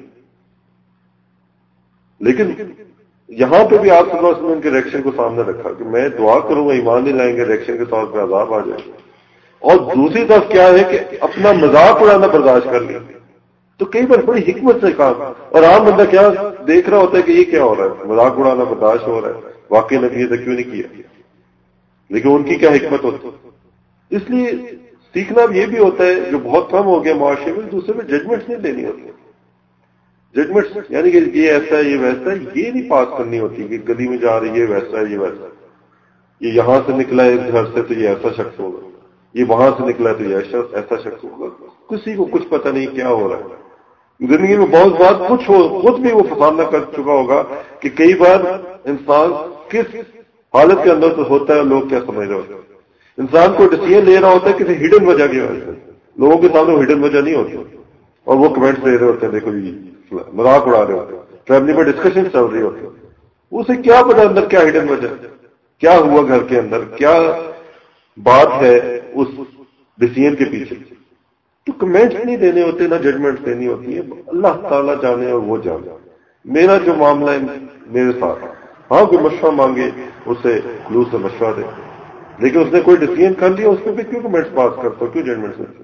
لیکن یہاں پہ بھی آپ صلی اللہ علیہ وسلم کے ریئیکشن کو سامنے رکھا کہ میں دعا کروں گا ایمان نہیں لائیں گے، ریئیکشن کے طور پہ عذاب آ جائے گا، اور دوسری طرف کیا ہے کہ اپنا مذاق اڑانا برداشت کر لیں۔ تو کئی بار بڑی حکمت سے کہا، اور عام بندہ کیا دیکھ رہا ہوتا ہے کہ یہ کیا ہو رہا ہے، مذاق اڑانا برداشت ہو رہا ہے، واقعی نبی تو کیوں نہیں کیا، لیکن ان کی کیا حکمت ہوتی۔ اس لیے سیکھنا بھی یہ بھی ہوتا ہے جو بہت کم ہو گیا معاشرے میں، دوسرے میں ججمنٹ نہیں دینی ہوتی، ججمنٹ یعنی کہ یہ ایسا ہے یہ ویسا ہے یہ نہیں پاس کرنی ہوتی کہ گلی میں جا رہی ہے یہ ویسا ہے یہ ویسا ہے، یہ یہاں سے نکلا ہے اس گھر سے تو یہ ایسا شخص ہوگا، یہ وہاں سے نکلا ہے تو یہ ایسا شخص ہوگا، کسی کو کچھ پتہ نہیں کیا ہو رہا ہے زندگی میں۔ بہت بار کچھ ہو خود بھی وہ سامنا کر چکا ہوگا کہ کئی بار انسان کس حالت کے اندر تو ہوتا ہے، لوگ کیا سمجھ رہے ہوتے ہیں، انسان کو ڈیسیژن لے رہا ہوتا ہے کسی ہڈن وجہ کی وجہ سے، لوگوں کے سامنے وہ ہڈن وجہ نہیں ہوتی، اور وہ کمنٹس دے رہے ہوتے ہیں دیکھو جی مذاق اڑا رہے ہوتے ہیں، فیملی میں ڈسکشن چل رہی ہوتی ہے، اسے کیا پتا اندر کیا ہڈن وجہ کیا ہوا، گھر کے اندر کیا بات ہے اس ڈیسیژن کے پیچھے۔ تو کمنٹس نہیں دینے ہوتے، نہ ججمنٹ دینی ہوتی ہے، اللہ تعالیٰ جانے اور وہ جانے۔ میرا جو معاملہ ہے میرے ساتھ، ہاں کوئی مشورہ مانگے اسے خلوص سے مشورہ دے، لیکن اس نے کوئی ڈیسیژن کر لیا اس پہ کیوں کمنٹس پاس کرتا ہو، کیوں ججمنٹس دیتے؟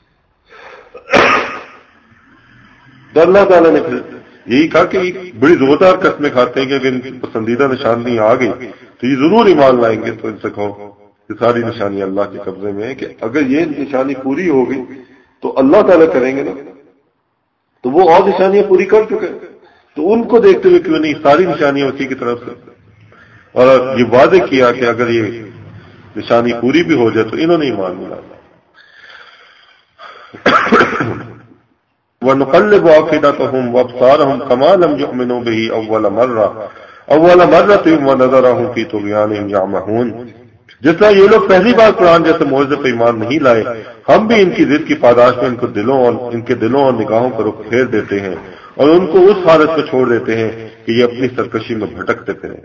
تو اللہ تعالیٰ نے پھر یہی کہا کہ بڑی زوردار قسمیں کھاتے ہیں کہ اگر ان کی پسندیدہ نشانی آ گئی تو یہ ضرور ایمان لائیں گے۔ تو ان سے کہو کہ ساری نشانی اللہ کے قبضے میں ہے، کہ اگر یہ نشانی پوری ہو گئی تو اللہ تعالیٰ کریں گے نا، تو وہ اور نشانیاں پوری کر چکے ہیں، تو ان کو دیکھتے ہوئے کیوں نہیں ساری نشانیاں اسی کی طرف سے، اور یہ وعدے کیا کہ اگر یہ نشانی پوری بھی ہو جائے تو انہوں نے ایمان نہیں لایا۔ وَنُقَلِّبُ أَفْئِدَتَهُمْ وَأَبْصَارَهُمْ كَمَا لَمْ يُؤْمِنُوا بِهِ أَوَّلَ مَرَّةٍ وَنَذَرَهُمْ فِي طُغْيَانِهِمْ يَعْمَهُونَ۔ جس طرح یہ لوگ پہلی بار قرآن جیسے معجزے پہ ایمان نہیں لائے، ہم بھی ان کی ضد کی پاداش میں ان کے دلوں اور نگاہوں کو رخ پھیر دیتے ہیں، اور ان کو اس حالت پہ چھوڑ دیتے ہیں کہ یہ اپنی سرکشی میں بھٹکتے پھریں۔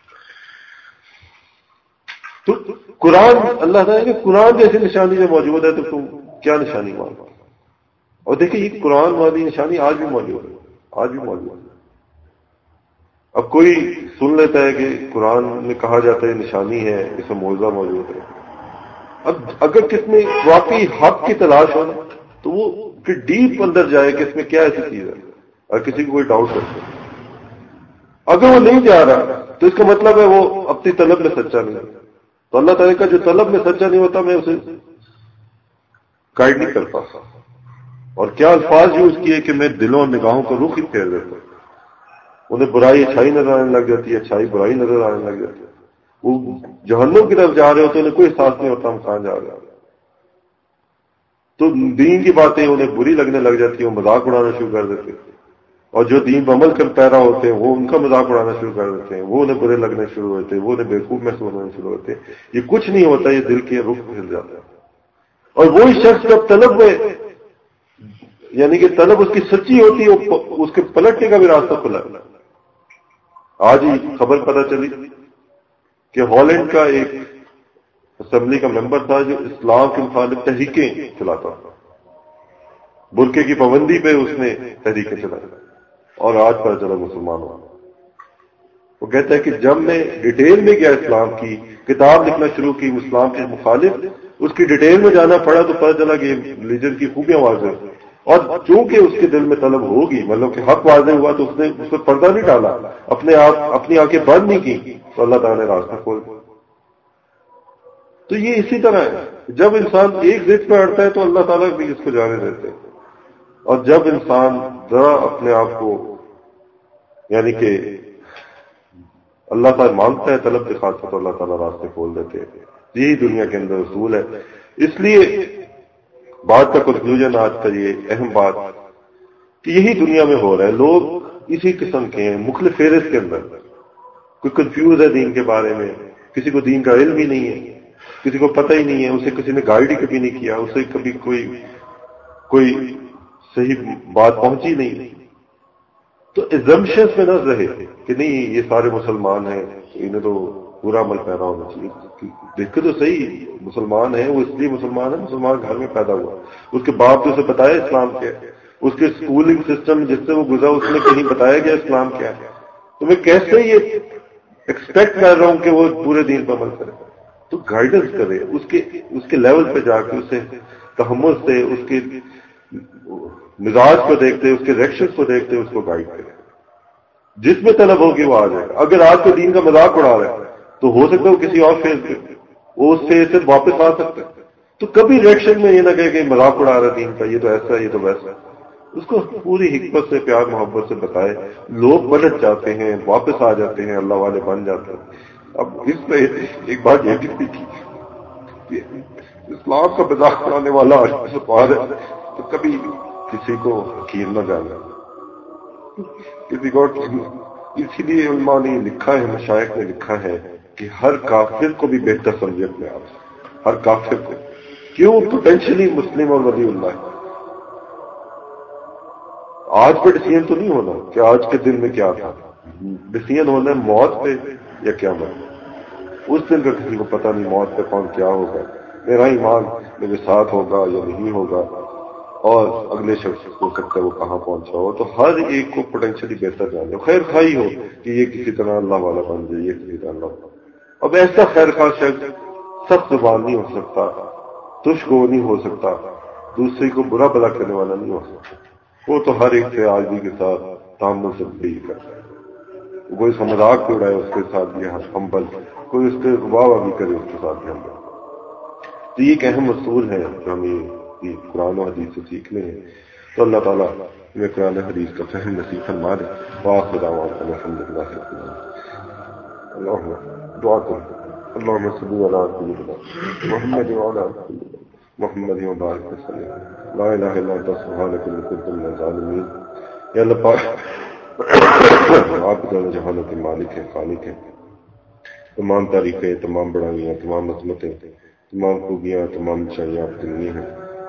تو قرآن، اللہ تعالیٰ کہ قرآن جیسی نشانی جو موجود ہے تو تم کیا نشانی مانو؟ اور دیکھیں یہ قرآن والی نشانی آج بھی موجود ہے، آج بھی موجود ہے۔ اب کوئی سن لیتا ہے کہ قرآن میں کہا جاتا ہے نشانی ہے، اس میں معجزہ موجود ہے۔ اب اگر کس میں واقعی حق کی تلاش ہو تو وہ کہ ڈیپ اندر جائے کہ اس میں کیا ایسی چیز ہے، اور کسی کو کوئی ڈاؤٹ کرتے ہیں۔ اگر وہ نہیں جا رہا تو اس کا مطلب ہے وہ اپنی طلب میں سچا نہیں ہے۔ تو اللہ تعالیٰ کا جو طلب میں سچا نہیں ہوتا میں اسے گائیڈ نہیں کر پاتا۔ اور کیا الفاظ یوز کیے کہ میں دلوں اور نگاہوں کا رخ ہی پھیر دیتا ہوں، انہیں برائی اچھائی نظر آنے لگ جاتی ہے، اچھائی برائی نظر آنے لگ جاتی ہے۔ وہ جہنم کی طرف جا رہے ہوتے انہیں کوئی احساس نہیں ہوتا ہم کہاں جا رہے ہیں۔ تو دین کی باتیں انہیں بری لگنے لگ جاتی ہیں، وہ مذاق اڑانا شروع کر دیتے ہیں، اور جو دین پر عمل کر پیرا ہوتے ہیں وہ ان کا مذاق اڑانا شروع کر دیتے ہیں، وہ انہیں برے لگنے شروع ہوتے ہیں، وہ انہیں بیوقوف محسوس ہونے شروع ہوتے ہیں۔ یہ کچھ نہیں ہوتا، یہ دل کے رخ پھیل جاتا ہے۔ اور وہی شخص جب طلب میں یعنی کہ طلب اس کی سچی ہوتی ہے، اس کے پلٹنے کا بھی راستہ کھلا ہے۔ آج ہی خبر پتہ چلی کہ ہالینڈ کا ایک اسمبلی کا ممبر تھا جو اسلام کے مخالف تحریکیں چلاتا تھا، برقعے کی پابندی پہ اس نے تحریکیں چلائی، اور آج پتہ چلا مسلمان ہوا۔ وہ کہتا ہے کہ جب میں ڈیٹیل میں گیا اسلام کی کتاب لکھنا شروع کی اسلام کے مخالف، اس کی ڈیٹیل میں جانا پڑا تو پتہ چلا کہ ریلیجن کی خوبیاں واضح، اور چونکہ اس کے دل میں طلب ہوگی، مطلب کہ حق واضح ہوا تو اس نے اس پر پردہ نہیں ڈالا، اپنی آنکھیں بند نہیں کی، تو اللہ تعالیٰ نے راستہ کھول دیا۔ تو یہ اسی طرح ہے، جب انسان ایک ضد پہ اڑتا ہے تو اللہ تعالیٰ بھی اس کو جانے دیتے ہیں، اور جب انسان ذرا اپنے آپ کو یعنی کہ اللہ تعالیٰ مانگتا ہے طلب دکھاتا تو اللہ تعالیٰ راستے کھول دیتے ہیں۔ یہی دنیا کے اندر اصول ہے۔ اس لیے بات کا کنکلوژن آج کا یہ اہم بات کہ یہی دنیا میں ہو رہا ہے، لوگ اسی قسم کے ہیں، مختلف فہرست کے اندر، کوئی کنفیوز ہے دین کے بارے میں، کسی کو دین کا علم ہی نہیں ہے، کسی کو پتہ ہی نہیں ہے، اسے کسی نے گائیڈ ہی کبھی نہیں کیا، اسے کبھی کوئی صحیح بات پہنچی نہیں، تو ایزمپشنز میں نہ رہے کہ نہیں یہ سارے مسلمان ہیں انہیں تو پورا عمل پیدا ہونا چاہیے۔ دیکھو تو صحیح، مسلمان ہے وہ اس لیے مسلمان ہے، مسلمان گھر میں پیدا ہوا، اس کے باپ نے اسے بتایا اسلام کیا ہے، اس کے اسکولنگ سسٹم جس سے وہ گزرا اس میں کہیں بتایا گیا اسلام کیا ہے، تو میں کیسے یہ ایکسپیکٹ کر رہا ہوں کہ وہ پورے دین پر عمل کرے؟ تو گائیڈنس کرے، اس کے لیول پہ جا کے اسے تحمل سے، اس کے مزاج کو دیکھتے، اس کے ریئیکشن کو دیکھتے اس کو گائیڈ کرے، جس میں طلب ہوگی وہ آ جائے گا۔ اگر آج کو دین کا مذاق اڑا رہا ہے تو ہو سکتا ہے وہ کسی اور فیز پہ وہ اس سے صرف واپس آ سکتا ہے، تو کبھی ریئیکشن میں یہ نہ کہے کہ مذاق اڑا رہا ہے دین کا، یہ تو ایسا ہے یہ تو ویسا ہے، اس کو پوری حکمت سے پیار محبت سے بتائے۔ لوگ پلٹ جاتے ہیں، واپس آ جاتے ہیں، اللہ والے بن جاتے ہیں۔ اب اس میں ایک بات یہ بھی تھی کہ اسلام کا مذاق اڑانے والا سوال ہے تو کبھی کسی کو حقیر نہ جانا، کسی کو اسی لیے علماء نے لکھا ہے، مشائخ نے لکھا ہے کہ ہر کافر کو بھی بہتر سمجھے اپنے آپ، ہر کافر کو، کیوں؟ پوٹینشلی مسلم اور ولی اللہ ہے۔ آج پہ ڈیسیژن تو نہیں ہونا کہ آج کے دن میں کیا تھا، ڈیسیژن ہونا ہے موت پہ یا قیامت۔ اس دن کا کسی کو پتہ نہیں موت پہ کون کیا ہوگا، میرا ایمان میرے ساتھ ہوگا یا نہیں ہوگا، اور اگلے شخص ہو سکتا ہے وہ کہاں پہنچا ہو۔ تو ہر ایک کو پوٹینشلی بہتر جانے، خیر خواہی ہو کہ یہ کسی طرح اللہ والا بن جائے، یہ کسی طرح اللہ والا۔ اب ایسا خیر خواہ شخص سخت زبان نہیں ہو سکتا، تشک گو نہیں ہو سکتا، دوسرے کو برا بھلا کرنے والا نہیں ہو سکتا، وہ تو ہر ایک سے عاجزی کے ساتھ تحمل سے ڈیل کرتا ہے، کوئی اس کا مذاق بھی اڑائے اس کے ساتھ بھی ہمبل، کوئی اس کے واہ بھی کرے اس کے ساتھ بھی ہمبل۔ تو یہ ایک اہم اصول ہے جو ہمیں قرآن و حدیث سے سیکھنے ہیں۔ تو اللہ تعالیٰ ہمیں قرآن حدیث کا فہم نصیب فرما دے۔ وآخر دعوانا الحمدللہ رب العالمین۔ اللہم دعا کریں، اللہم صلی علی سیدنا محمد وعلی آل سیدنا محمد وبارک وسلم، لا الہ الا انت سبحانک انی کنت من الظالمین۔ یا اللہ پاک آپ جان جہانوں کے مالک ہیں، خالق ہیں، تمام تعریفیں، تمام بڑائیاں، تمام عظمتیں، تمام خوبیاں، تمام اچھائیاں آپ کے لیے ہیں۔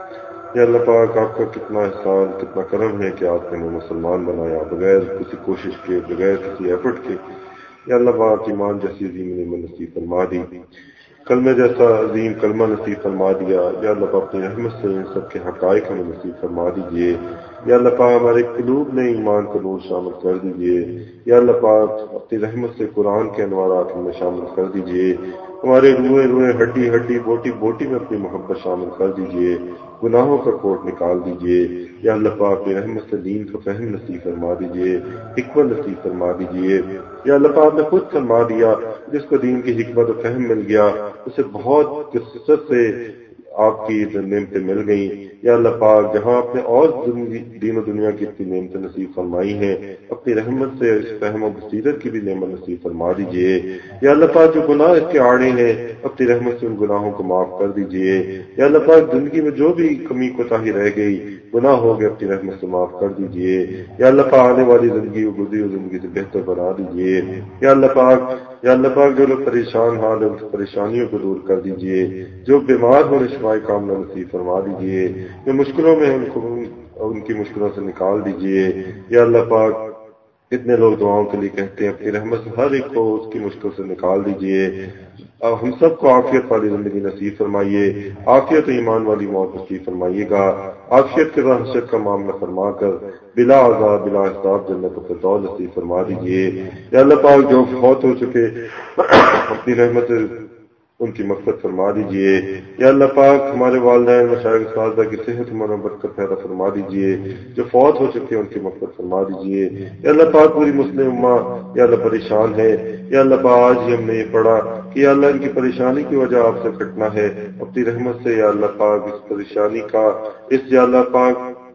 یا اللہ پاک آپ کا کتنا احسان کتنا کرم ہے کہ آپ نے ہمیں مسلمان بنایا بغیر کسی کوشش کے بغیر کسی ایفرٹ کے. یا اللہ پاک ایمان جیسی عظیم نعمت نصیب فرما دی, کلمہ جیسا عظیم کلمہ نصیب فرما دیا. یا اللہ پاک اپنی رحمت سے ان سب کے حقائق ہمیں نصیب فرما دیجیے. یا اللہ پاک ہمارے قلوب میں ایمان کا نور شامل کر دیجیے. یا اللہ پاک اپنی رحمت سے قرآن کے انوارات میں شامل کر دیجیے. ہمارے روئے روئے ہڈی ہڈی بوٹی بوٹی میں اپنی محبت شامل کر دیجیے. گناہوں کا کوٹ نکال دیجیے. یا اللہ پاک اپنی رحمت سے دین کا فہم نصیب فرما دیجیے, حکمت نصیب فرما دیجیے. یا اللہ پاک نے خود فرما دیا جس کو دین کی حکمت و فہم مل گیا اسے بہت کثرت سے آپ کی نعمتیں مل گئیں. یا اللہ پاک جہاں آپ نے اور دین و دنیا کی اتنی نعمتیں نصیب فرمائی ہیں اپنی رحمت سے اس فہم و بصیرت کی بھی نعمت نصیب فرما دیجیے. یا اللہ پاک جو گناہ اس کے آڑے ہیں اپنی رحمت سے ان گناہوں کو معاف کر دیجیے. یا اللہ پاک زندگی میں جو بھی کمی کوتاہی رہ گئی گناہ ہو گئے اپنی رحمت سے معاف کر دیجیے. یا اللہ پاک آنے والی زندگی کو گزری ہوئی زندگی سے بہتر بنا دیجیے. یا اللہ پاک جو لوگ پریشان حال ہیں ان کی پریشانیوں کو دور کر دیجیے. جو بیمار ہو شفائے کاملہ نصیب فرما دیجیے. جو مشکلوں میں ان کی مشکلوں سے نکال دیجیے. یا اللہ پاک کتنے لوگ دعاؤں کے لیے کہتے ہیں اپنی رحمت سے ہر ایک کو اس کی مشکل سے نکال دیجیے. ہم سب کو عافیت والی زندگی نصیب فرمائیے, عافیت و ایمان والی موت نصیب فرمائیے گا. عافیت کے بعد حشر کا معاملہ فرما کر بلا عذاب بلا حساب جنت و فردوس نصیب فرما دیجیے. یا اللہ پاک جو فوت ہو چکے اپنی رحمت سے ان کی مغفرت فرما دیجیے. یا اللہ پاک ہمارے والدین مشائخ اساتذہ کی صحت عمر و برکت پیدا فرما دیجیے. جو فوت ہو چکے ان کی مغفرت فرما دیجیے. یا اللہ پاک پوری مسلم امہ یا اللہ پریشان ہے. یا اللہ پاک آج ہی ہم نے یہ پڑھا کہ یا اللہ ان کی پریشانی کی وجہ آپ سے کٹنا ہے اپنی رحمت سے. یا اللہ پاک اس پریشانی کا یا اللہ پاک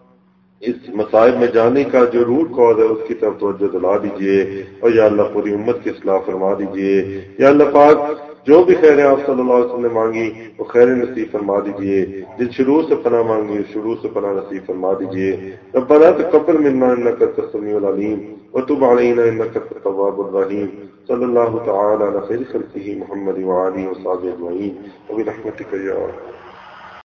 اس مصائب میں جانے کا جو روٹ کاز ہے اس کی طرف توجہ دلا دیجیے. اور یا اللہ پوری امت کی اصلاح فرما دیجیے. یا اللہ پاک جو بھی خیریں آپ صلی اللہ علیہ وسلم نے مانگی وہ خیریں نصیب فرما دیجیے. جن شروع سے پناہ مانگی شروع سے پناہ نصیب فرما دیجیے. ربنا تقبل منا انك انت السميع العليم وتب علينا انك انت التواب الرحيم. صلی اللہ تعالی علی خیر خلقہ محمد وعلى اله وصحبه اجمعین وبرحمتک یا